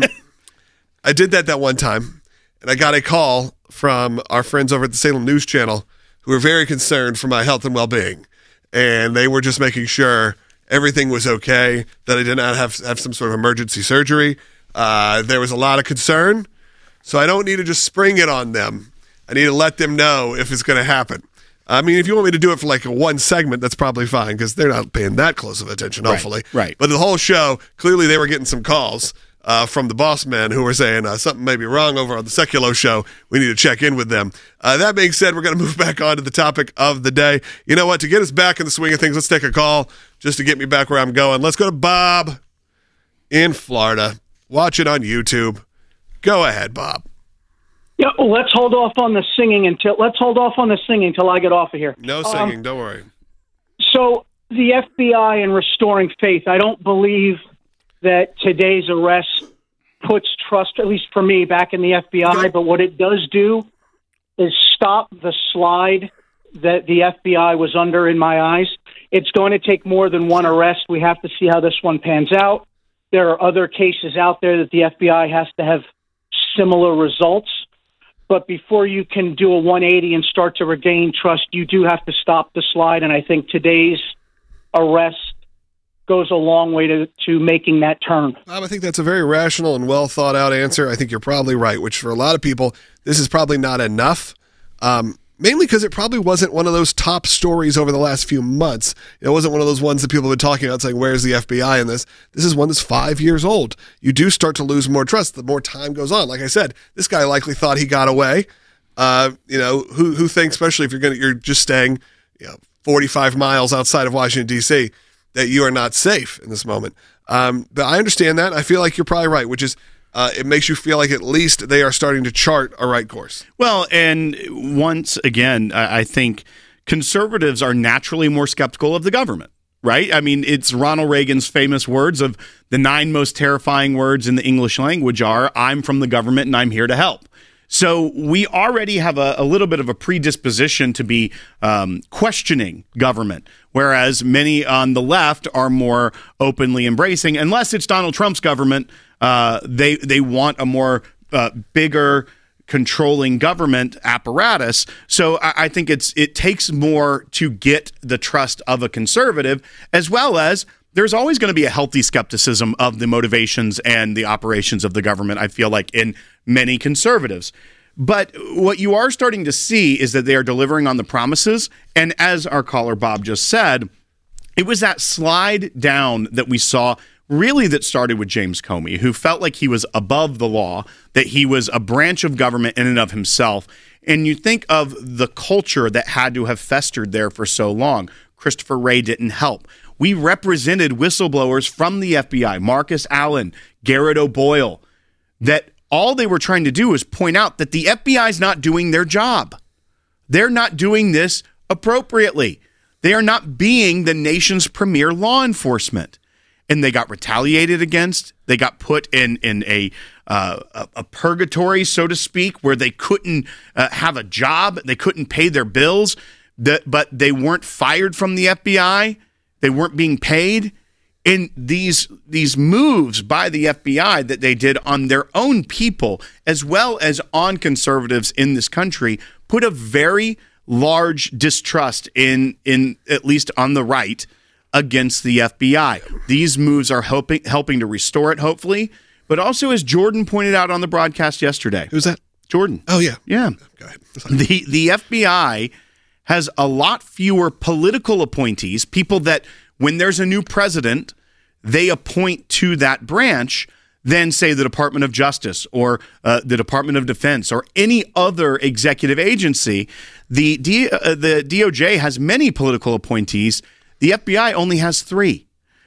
I did that that one time, and I got a call from our friends over at the Salem News Channel who were very concerned for my health and well-being, and they were just making sure everything was okay, that I did not have have some sort of emergency surgery. Uh, there was a lot of concern, so I don't need to just spring it on them. I need to let them know if it's going to happen. I mean, if you want me to do it for like a one segment, that's probably fine because they're not paying that close of attention, Right, hopefully. right. But the whole show, clearly they were getting some calls uh, from the boss men who were saying uh, something may be wrong over on the Seculo show. We need to check in with them. Uh, that being said, we're going to move back on to the topic of the day. You know what? To get us back in the swing of things, let's take a call just to get me back where I'm going. Let's go to Bob in Florida. Watch it on YouTube. Go ahead, Bob. Yeah, well, let's hold off on the singing until let's hold off on the singing till I get off of here. No Um, singing, don't worry. So the F B I and restoring faith. I don't believe that today's arrest puts trust, at least for me, back in the F B I. But what it does do is stop the slide that the F B I was under in my eyes. It's going to take more than one arrest. We have to see how this one pans out. There are other cases out there that the F B I has to have similar results. But before you can do a one eighty and start to regain trust, you do have to stop the slide. And I think today's arrest goes a long way to, to making that turn. Bob, I think that's a very rational and well thought out answer. I think you're probably right, which for a lot of people, this is probably not enough. Um, mainly because it probably wasn't one of those top stories over the last few months. It wasn't one of those ones that people have been talking about saying, where's the F B I in this? This is one that's five years old. You do start to lose more trust the more time goes on. Like I said, this guy likely thought he got away. Uh, you know, who who thinks, especially if you're gonna you're just staying, you know, forty-five miles outside of Washington, D C, that you are not safe in this moment. Um, but I understand that. I feel like you're probably right, which is uh, it makes you feel like at least they are starting to chart a right course. Well, and once again, I I think conservatives are naturally more skeptical of the government, right? I mean, it's Ronald Reagan's famous words of the nine most terrifying words in the English language are, I'm from the government and I'm here to help. So we already have a, a little bit of a predisposition to be um, questioning government, whereas many on the left are more openly embracing. Unless it's Donald Trump's government, uh, they they want a more uh, bigger, controlling government apparatus. So I, I think it's it takes more to get the trust of a conservative, as well as there's always going to be a healthy skepticism of the motivations and the operations of the government, I feel like, in many conservatives. But what you are starting to see is that they are delivering on the promises. And as our caller Bob just said, it was that slide down that we saw really that started with James Comey, who felt like he was above the law, that he was a branch of government in and of himself. And you think of the culture that had to have festered there for so long. Christopher Wray didn't help. We represented whistleblowers from the F B I, Marcus Allen, Garrett O'Boyle, that all they were trying to do is point out that the F B I is not doing their job. They're not doing this appropriately. They are not being the nation's premier law enforcement. And they got retaliated against. They got put in, in a, uh, a, a purgatory, so to speak, where they couldn't uh, have a job. They couldn't pay their bills, that, but they weren't fired from the F B I. They weren't being paid. And these these moves by the F B I that they did on their own people, as well as on conservatives in this country, put a very large distrust in, in at least on the right, against the F B I. These moves are helping helping to restore it, hopefully. But also, as Jordan pointed out on the broadcast yesterday. Who's that? Jordan. Oh, yeah. Yeah. Go ahead. The, the F B I has a lot fewer political appointees, people that when there's a new president, they appoint to that branch, than, say, the Department of Justice or uh, the Department of Defense or any other executive agency. The, D, uh, the D O J has many political appointees. The F B I only has three.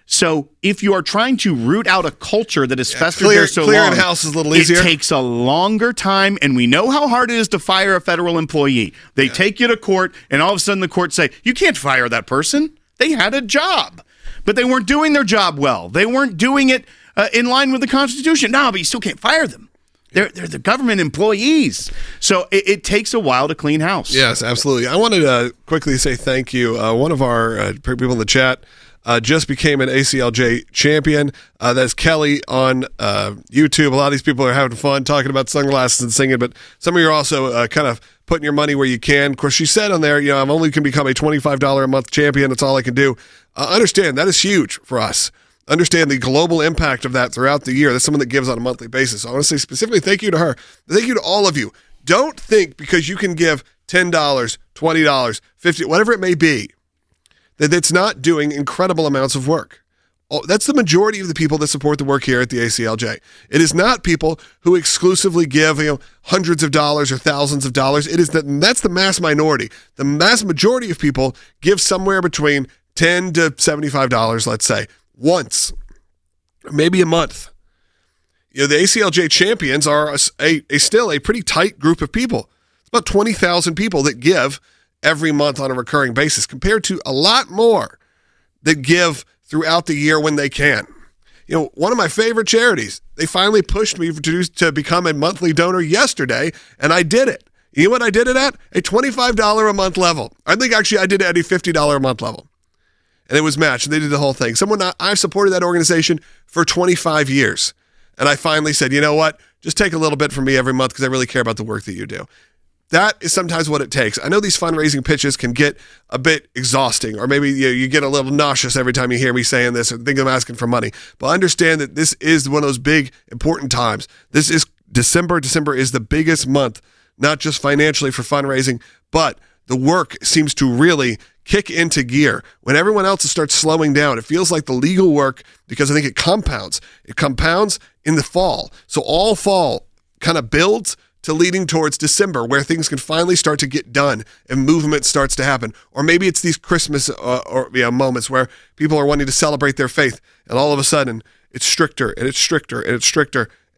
So if you are trying to root out a culture that has yeah, festered clear, there so clearing long, house is a little easier. It takes a longer time, and we know how hard it is to fire a federal employee. They yeah. take you to court, and all of a sudden the court say, you can't fire that person. They had a job, but they weren't doing their job well. They weren't doing it uh, in line with the Constitution. No, but you still can't fire them. They're, they're the government employees. So it, it takes a while to clean house. Yes, absolutely. I wanted to quickly say thank you. Uh, one of our uh, people in the chat uh, just became an A C L J champion. Uh, that's Kelly on uh, YouTube. A lot of these people are having fun talking about sunglasses and singing, but some of you are also uh, kind of putting your money where you can. Of course, she said on there, you know, I'm only can become a twenty-five dollars a month champion. That's all I can do. Uh, understand, that is huge for us. Understand the global impact of that throughout the year. That's someone that gives on a monthly basis. So I want to say specifically thank you to her. Thank you to all of you. Don't think because you can give ten dollars, twenty dollars, fifty dollars, whatever it may be, that it's not doing incredible amounts of work. Oh, that's the majority of the people that support the work here at the A C L J. It is not people who exclusively give, you know, hundreds of dollars or thousands of dollars. It is the, that's the mass minority. The mass majority of people give somewhere between ten to seventy-five dollars, let's say, once, maybe a month. You know, the A C L J champions are a, a, a still a pretty tight group of people. It's about twenty thousand people that give every month on a recurring basis, compared to a lot more that give throughout the year when they can. You know, one of my favorite charities, they finally pushed me to, to become a monthly donor yesterday, and I did it. You know what I did it at? A twenty-five dollars a month level. I think actually I did it at a fifty dollars a month level. And it was matched, and they did the whole thing. Someone, I've supported that organization for twenty-five years. And I finally said, you know what? Just take a little bit from me every month because I really care about the work that you do. That is sometimes what it takes. I know these fundraising pitches can get a bit exhausting, or maybe you, you get a little nauseous every time you hear me saying this and think I'm asking for money. But understand that this is one of those big, important times. This is December. December is the biggest month, not just financially for fundraising, but the work seems to really kick into gear when everyone else starts slowing down. It feels like the legal work, because I think it compounds. It compounds in the fall. So all fall kind of builds to leading towards December, where things can finally start to get done and movement starts to happen. Or maybe it's these Christmas uh, or you know, moments where people are wanting to celebrate their faith, and all of a sudden it's stricter and it's stricter and it's stricter,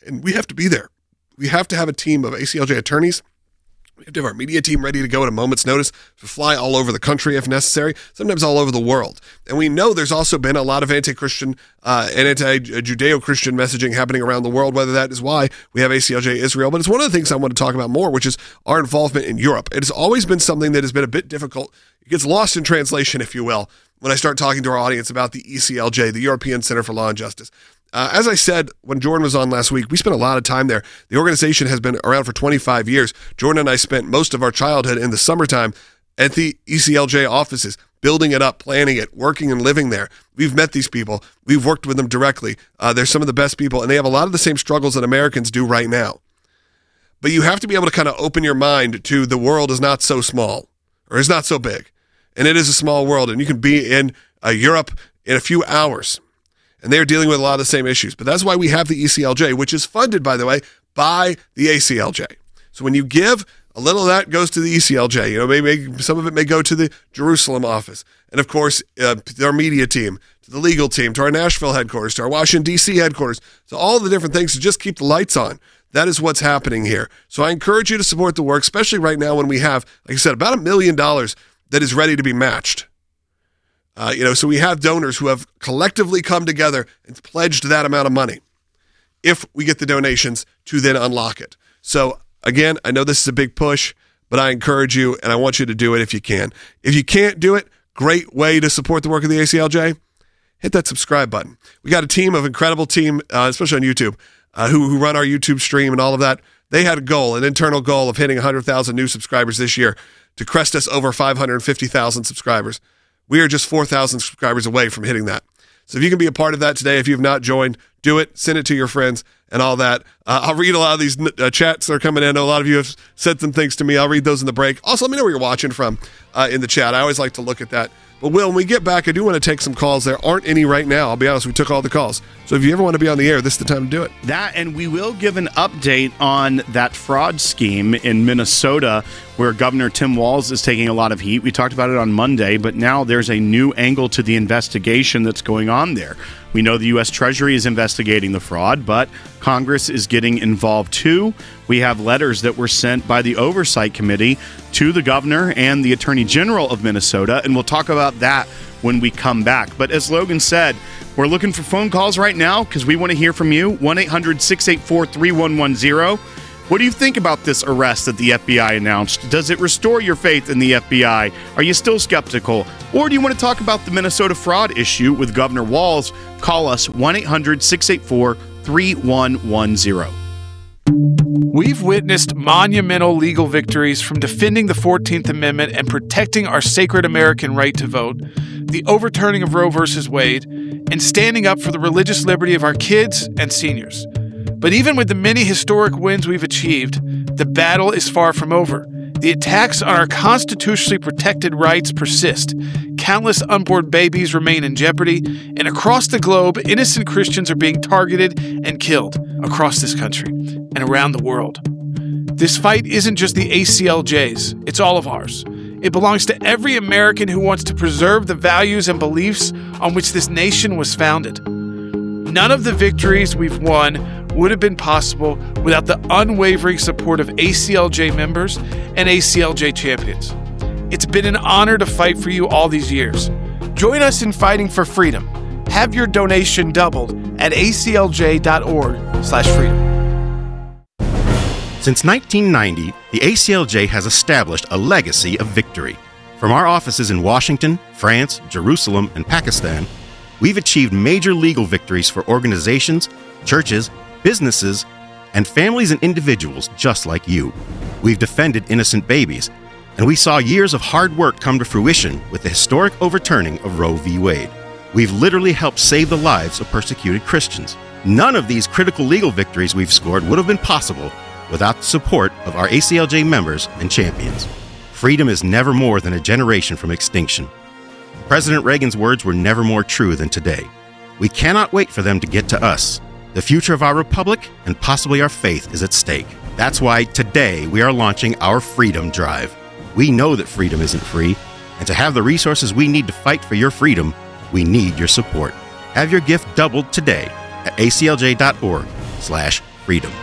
And we have to be there. We have to have a team of A C L J attorneys. We have to have our media team ready to go at a moment's notice to fly all over the country if necessary, sometimes all over the world. And we know there's also been a lot of anti-Christian uh, and anti-Judeo-Christian messaging happening around the world, whether that is why we have A C L J Israel. But it's one of the things I want to talk about more, which is our involvement in Europe. It has always been something that has been a bit difficult. It gets lost in translation, if you will, when I start talking to our audience about the E C L J, the European Center for Law and Justice. Uh, as I said, when Jordan was on last week, we spent a lot of time there. The organization has been around for twenty-five years. Jordan and I spent most of our childhood in the summertime at the E C L J offices, building it up, planning it, working and living there. We've met these people. We've worked with them directly. Uh, they're some of the best people, and they have a lot of the same struggles that Americans do right now. But you have to be able to kind of open your mind to the world is not so small, or is not so big. And it is a small world, and you can be in uh, Europe in a few hours. And they're dealing with a lot of the same issues. But that's why we have the E C L J, which is funded, by the way, by the A C L J. So when you give, a little of that goes to the E C L J. You know, maybe some of it may go to the Jerusalem office. And, of course, uh, to our media team, to the legal team, to our Nashville headquarters, to our Washington, D C headquarters, to all the different things to just keep the lights on. That is what's happening here. So I encourage you to support the work, especially right now when we have, like I said, about a million dollars that is ready to be matched. Uh, you know, so we have donors who have collectively come together and pledged that amount of money if we get the donations to then unlock it. So, again, I know this is a big push, but I encourage you, and I want you to do it if you can. If you can't do it, great way to support the work of the A C L J, hit that subscribe button. We got a team of incredible team, uh, especially on YouTube, uh, who, who run our YouTube stream and all of that. They had a goal, an internal goal of hitting one hundred thousand new subscribers this year to crest us over five hundred fifty thousand subscribers. We are just four thousand subscribers away from hitting that. So if you can be a part of that today, if you've not joined, do it. Send it to your friends and all that. Uh, I'll read a lot of these uh, chats that are coming in. I know a lot of you have said some things to me. I'll read those in the break. Also, let me know where you're watching from uh, in the chat. I always like to look at that. But, Will, when we get back, I do want to take some calls. There aren't any right now. I'll be honest, we took all the calls. So if you ever want to be on the air, this is the time to do it. That, and we will give an update on that fraud scheme in Minnesota where Governor Tim Walz is taking a lot of heat. We talked about it on Monday, but now there's a new angle to the investigation that's going on there. We know the U S Treasury is investigating the fraud, but Congress is getting involved too. We have letters that were sent by the Oversight Committee to the governor and the Attorney General of Minnesota, and we'll talk about that when we come back. But as Logan said, we're looking for phone calls right now because we want to hear from you. one eight hundred six eight four three one one zero. What do you think about this arrest that the F B I announced? Does it restore your faith in the F B I? Are you still skeptical? Or do you want to talk about the Minnesota fraud issue with Governor Walz? Call us one eight hundred six eight four three one one zero. We've witnessed monumental legal victories from defending the fourteenth Amendment and protecting our sacred American right to vote, the overturning of Roe versus Wade, and standing up for the religious liberty of our kids and seniors. But even with the many historic wins we've achieved, the battle is far from over. The attacks on our constitutionally protected rights persist. Countless unborn babies remain in jeopardy, and across the globe, innocent Christians are being targeted and killed across this country and around the world. This fight isn't just the A C L J's, it's all of ours. It belongs to every American who wants to preserve the values and beliefs on which this nation was founded. None of the victories we've won would have been possible without the unwavering support of A C L J members and A C L J champions. It's been an honor to fight for you all these years. Join us in fighting for freedom. Have your donation doubled at A C L J dot org slash freedom. Since nineteen ninety, the A C L J has established a legacy of victory. From our offices in Washington, France, Jerusalem, and Pakistan, we've achieved major legal victories for organizations, churches, businesses, and families and individuals just like you. We've defended innocent babies, and we saw years of hard work come to fruition with the historic overturning of Roe v. Wade. We've literally helped save the lives of persecuted Christians. None of these critical legal victories we've scored would have been possible without the support of our A C L J members and champions. Freedom is never more than a generation from extinction. President Reagan's words were never more true than today. We cannot wait for them to get to us. The future of our republic and possibly our faith is at stake. That's why today we are launching our Freedom Drive. We know that freedom isn't free, and to have the resources we need to fight for your freedom, we need your support. Have your gift doubled today at A C L J dot org slash freedom.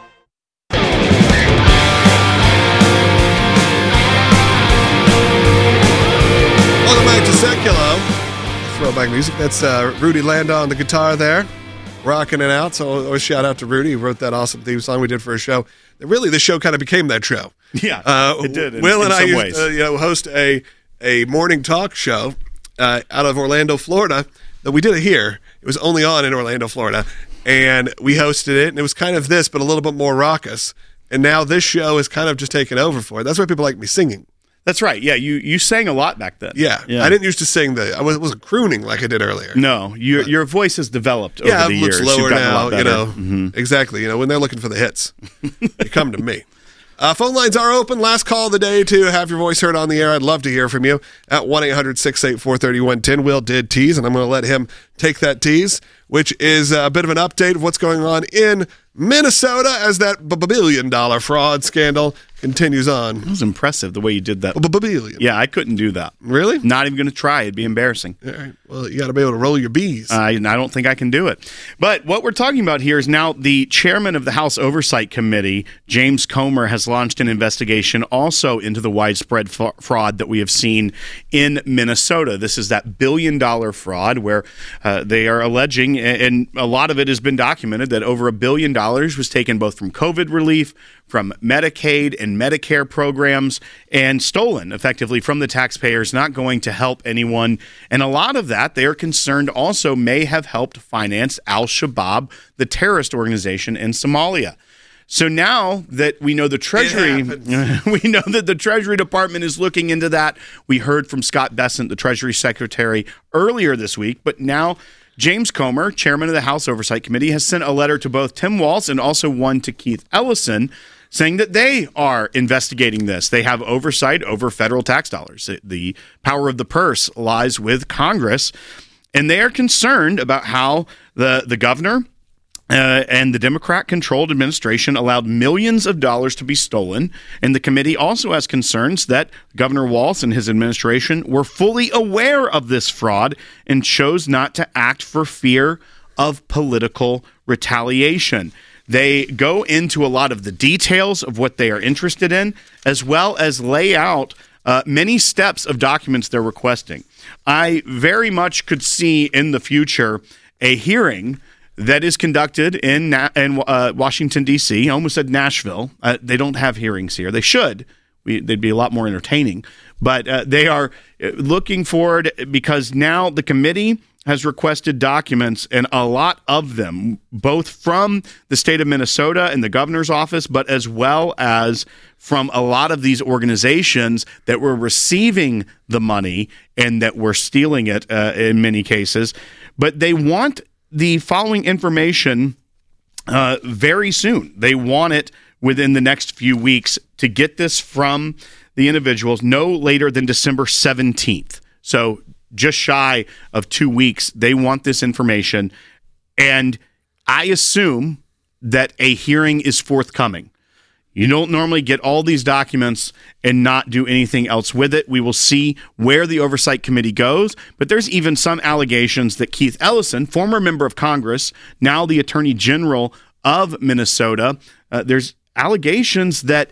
Welcome back to Seculo. Throwback music. That's uh, Rudy Landa on the guitar there, rocking it out. So always shout out to Rudy. He wrote that awesome theme song we did for a show. Really, the show kind of became that show. Yeah, uh, it did. In, Will in and some I ways. used to, you know, host a a morning talk show uh, out of Orlando, Florida. That we did it here. It was only on in Orlando, Florida, and we hosted it. And it was kind of this, but a little bit more raucous. And now this show is kind of just taken over for it. That's why people like me singing. That's right. Yeah, you, you sang a lot back then. Yeah. yeah. I didn't used to sing the. I wasn't crooning like I did earlier. No, your your voice has developed Yeah, over the it looks years. lower You've gotten a now. lot You better. know, Mm-hmm. exactly. You know, when they're looking for the hits, they come to me. Uh, phone lines are open. Last call of the day to have your voice heard on the air. I'd love to hear from you at one eight hundred six eight four three one one zero. Will did tease, and I'm going to let him take that tease, which is a bit of an update of what's going on in Minnesota as that billion dollar fraud scandal continues on. It was impressive the way you did that. Billion. Yeah, I couldn't do that. Really? Not even going to try. It'd be embarrassing. All right. Well, you got to be able to roll your B's. Uh, I don't think I can do it. But what we're talking about here is now the chairman of the House Oversight Committee, James Comer, has launched an investigation also into the widespread fa- fraud that we have seen in Minnesota. This is that billion dollar fraud where uh, they are alleging, and a lot of it has been documented, that over a billion dollars was taken both from COVID relief, from Medicaid and Medicare programs, and stolen effectively from the taxpayers, not going to help anyone. And a lot of that, they are concerned, also may have helped finance al-Shabaab, the terrorist organization in Somalia. So now that we know the Treasury, we know that the Treasury Department is looking into that. We heard from Scott Bessent, the Treasury Secretary, earlier this week, but now James Comer, chairman of the House Oversight Committee, has sent a letter to both Tim Walz and also one to Keith Ellison, saying that they are investigating this. They have oversight over federal tax dollars. The power of the purse lies with Congress, and they are concerned about how the, the governor Uh, and the Democrat-controlled administration allowed millions of dollars to be stolen. And the committee also has concerns that Governor Walz and his administration were fully aware of this fraud and chose not to act for fear of political retaliation. They go into a lot of the details of what they are interested in, as well as lay out uh, many steps of documents they're requesting. I very much could see in the future a hearing that is conducted in Na- in uh, Washington, D C. I almost said Nashville. Uh, they don't have hearings here. They should. We, they'd be a lot more entertaining. But uh, they are looking forward because now the committee has requested documents, and a lot of them, both from the state of Minnesota and the governor's office, but as well as from a lot of these organizations that were receiving the money and that were stealing it uh, in many cases. But they want the following information uh, very soon. They want it within the next few weeks to get this from the individuals no later than December seventeenth. So just shy of two weeks, they want this information. And I assume that a hearing is forthcoming. You don't normally get all these documents and not do anything else with it. We will see where the Oversight Committee goes, but there's even some allegations that Keith Ellison, former member of Congress, now the Attorney General of Minnesota, uh, there's allegations that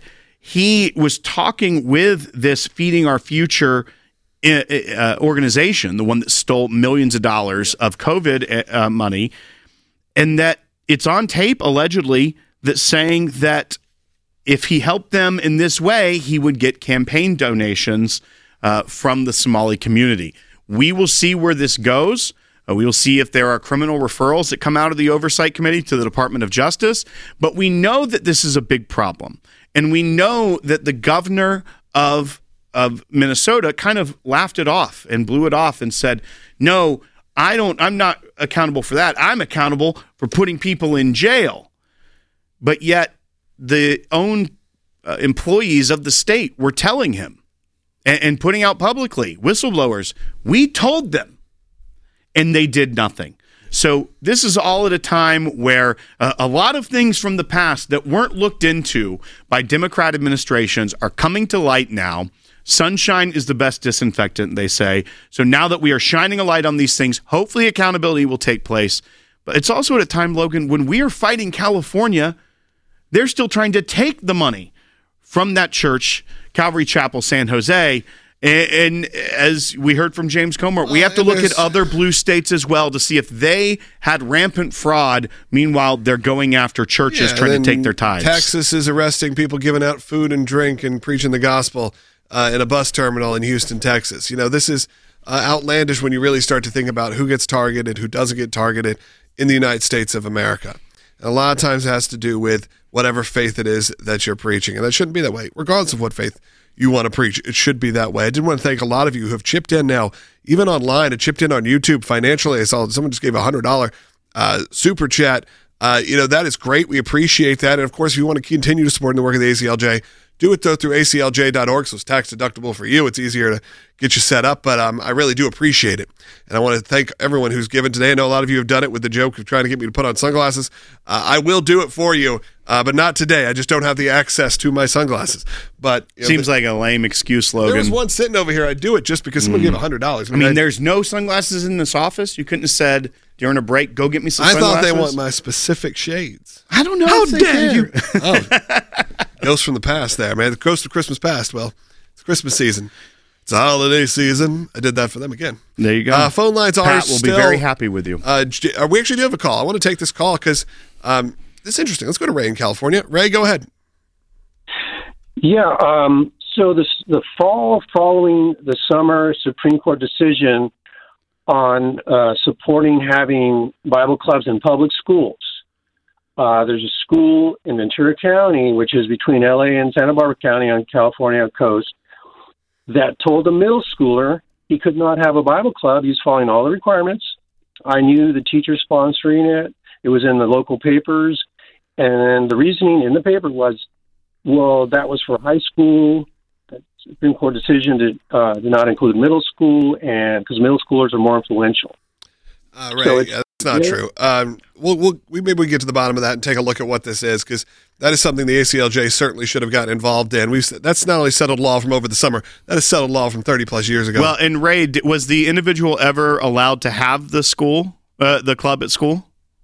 he was talking with this Feeding Our Future uh, organization, the one that stole millions of dollars of COVID uh, money, and that it's on tape, allegedly, that saying that if he helped them in this way, he would get campaign donations uh, from the Somali community. We will see where this goes. Uh, we will see if there are criminal referrals that come out of the Oversight Committee to the Department of Justice. But we know that this is a big problem. And we know that the governor of, of Minnesota kind of laughed it off and blew it off and said, no, I don't, I'm not accountable for that. I'm accountable for putting people in jail. But yet, the own uh, employees of the state were telling him and, and putting out publicly, whistleblowers, we told them, and they did nothing. So this is all at a time where uh, a lot of things from the past that weren't looked into by Democrat administrations are coming to light now. Sunshine is the best disinfectant, they say. So now that we are shining a light on these things, hopefully accountability will take place. But it's also at a time, Logan, when we are fighting California, they're still trying to take the money from that church, Calvary Chapel, San Jose. And, and as we heard from James Comer, we have to look at other blue states as well to see if they had rampant fraud. Meanwhile, they're going after churches Yeah, trying to then take their tithes. Texas is arresting people giving out food and drink and preaching the gospel uh, in a bus terminal in Houston, Texas. You know, this is uh, outlandish when you really start to think about who gets targeted, who doesn't get targeted in the United States of America. And a lot of times it has to do with whatever faith it is that you're preaching. And that shouldn't be that way, regardless of what faith you want to preach. It should be that way. I did want to thank a lot of you who have chipped in now, even online, and chipped in on YouTube financially. I saw someone just gave a one hundred dollars uh, super chat. Uh, you know, that is great. We appreciate that. And, of course, if you want to continue to support the work of the A C L J, do it, though, through A C L J dot org, so it's tax deductible for you. It's easier to get you set up, but um, I really do appreciate it. And I want to thank everyone who's given today. I know a lot of you have done it with the joke of trying to get me to put on sunglasses. Uh, I will do it for you, uh, but not today. I just don't have the access to my sunglasses. But you know, Seems the, like a lame excuse, Logan. there was one sitting over here. I'd do it just because someone Mm. gave one hundred dollars. I mean, there's no sunglasses in this office. You couldn't have said during a break, go get me some I sunglasses. thought they want my specific shades. I don't know. How if they dare care. you? Oh, ghost from the past there, man. The ghost of Christmas past. Well, it's Christmas season. It's a holiday season. I did that for them again. There you go. Uh, phone lines are Pat will still, be very happy with you. Uh, j- uh, we actually do have a call. I want to take this call because um, this is interesting. Let's go to Ray in California. Ray, go ahead. Yeah. Um, so this, the fall following the summer Supreme Court decision on uh, supporting having Bible clubs in public schools, uh, there's a school in Ventura County, which is between L A and Santa Barbara County on California coast, that told a middle schooler he could not have a Bible club. He's following all the requirements. I knew the teacher sponsoring it. It was in the local papers. And the reasoning in the paper was, well, that was for high school. That Supreme Court decision did, uh, did not include middle school, and because middle schoolers are more influential. Uh, Ray, So yeah, it's- that's not yeah. true. Um, we'll, we'll, we maybe we get to the bottom of that and take a look at what this is, because that is something the A C L J certainly should have gotten involved in. We've that's not only settled law from over the summer, that is settled law from thirty plus years ago. Well, and Ray, d- was the individual ever allowed to have the school, uh, the club at school?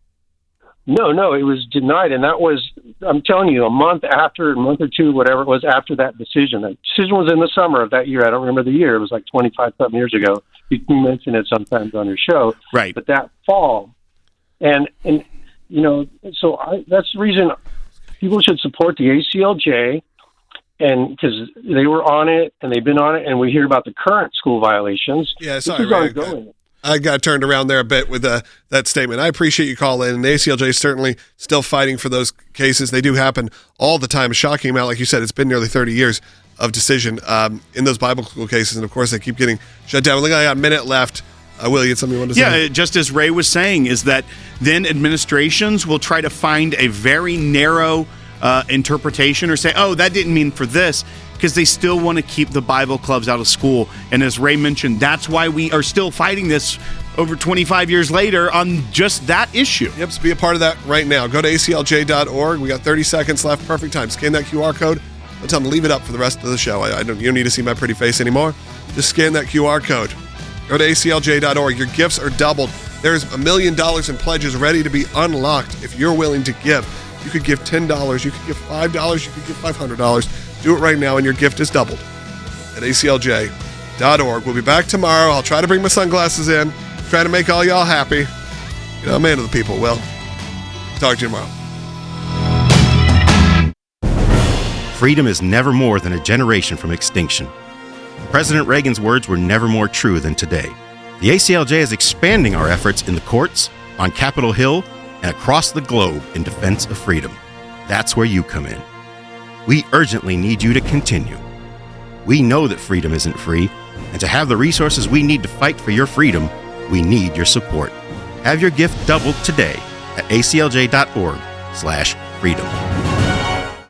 No, no, it was denied, and that was, I'm telling you, a month after, a month or two, whatever it was, after that decision. That decision was in the summer of that year. I don't remember the year. It was like twenty-five something years ago. You can mention it sometimes on your show. Right. But that fall, and, and you know, so I, that's the reason people should support the A C L J, and because they were on it, and they've been on it, and we hear about the current school violations. Yeah, This sorry, is Ray. ongoing. I got turned around there a bit with uh, that statement. I appreciate you calling in. And the A C L J is certainly still fighting for those cases. They do happen all the time. Shocking amount, like you said, it's been nearly thirty years of decision um, in those Bible school cases. And, of course, they keep getting shut down. Look, I got a minute left. Uh, Will, you had something you wanted to Yeah, say? uh, just as Ray was saying, is that then administrations will try to find a very narrow uh, interpretation or say, oh, that didn't mean for this, because they still want to keep the Bible clubs out of school. And as Ray mentioned, that's why we are still fighting this over twenty-five years later on just that issue. Yep, so be a part of that right now. Go to A C L J dot org. We got thirty seconds left. Perfect time. Scan that Q R code. I'll tell them to leave it up for the rest of the show. I, I don't, you don't need to see my pretty face anymore. Just scan that Q R code. Go to A C L J dot org. Your gifts are doubled. There's a million dollars in pledges ready to be unlocked if you're willing to give. You could give ten dollars. You could give five dollars. You could give five hundred dollars. Do it right now, and your gift is doubled at A C L J dot org. We'll be back tomorrow. I'll try to bring my sunglasses in. Try to make all y'all happy. You know, I'm man of the people. Well, talk to you tomorrow. Freedom is never more than a generation from extinction. President Reagan's words were never more true than today. The A C L J is expanding our efforts in the courts, on Capitol Hill, and across the globe in defense of freedom. That's where you come in. We urgently need you to continue. We know that freedom isn't free, and to have the resources we need to fight for your freedom, we need your support. Have your gift doubled today at A C L J dot org slash freedom.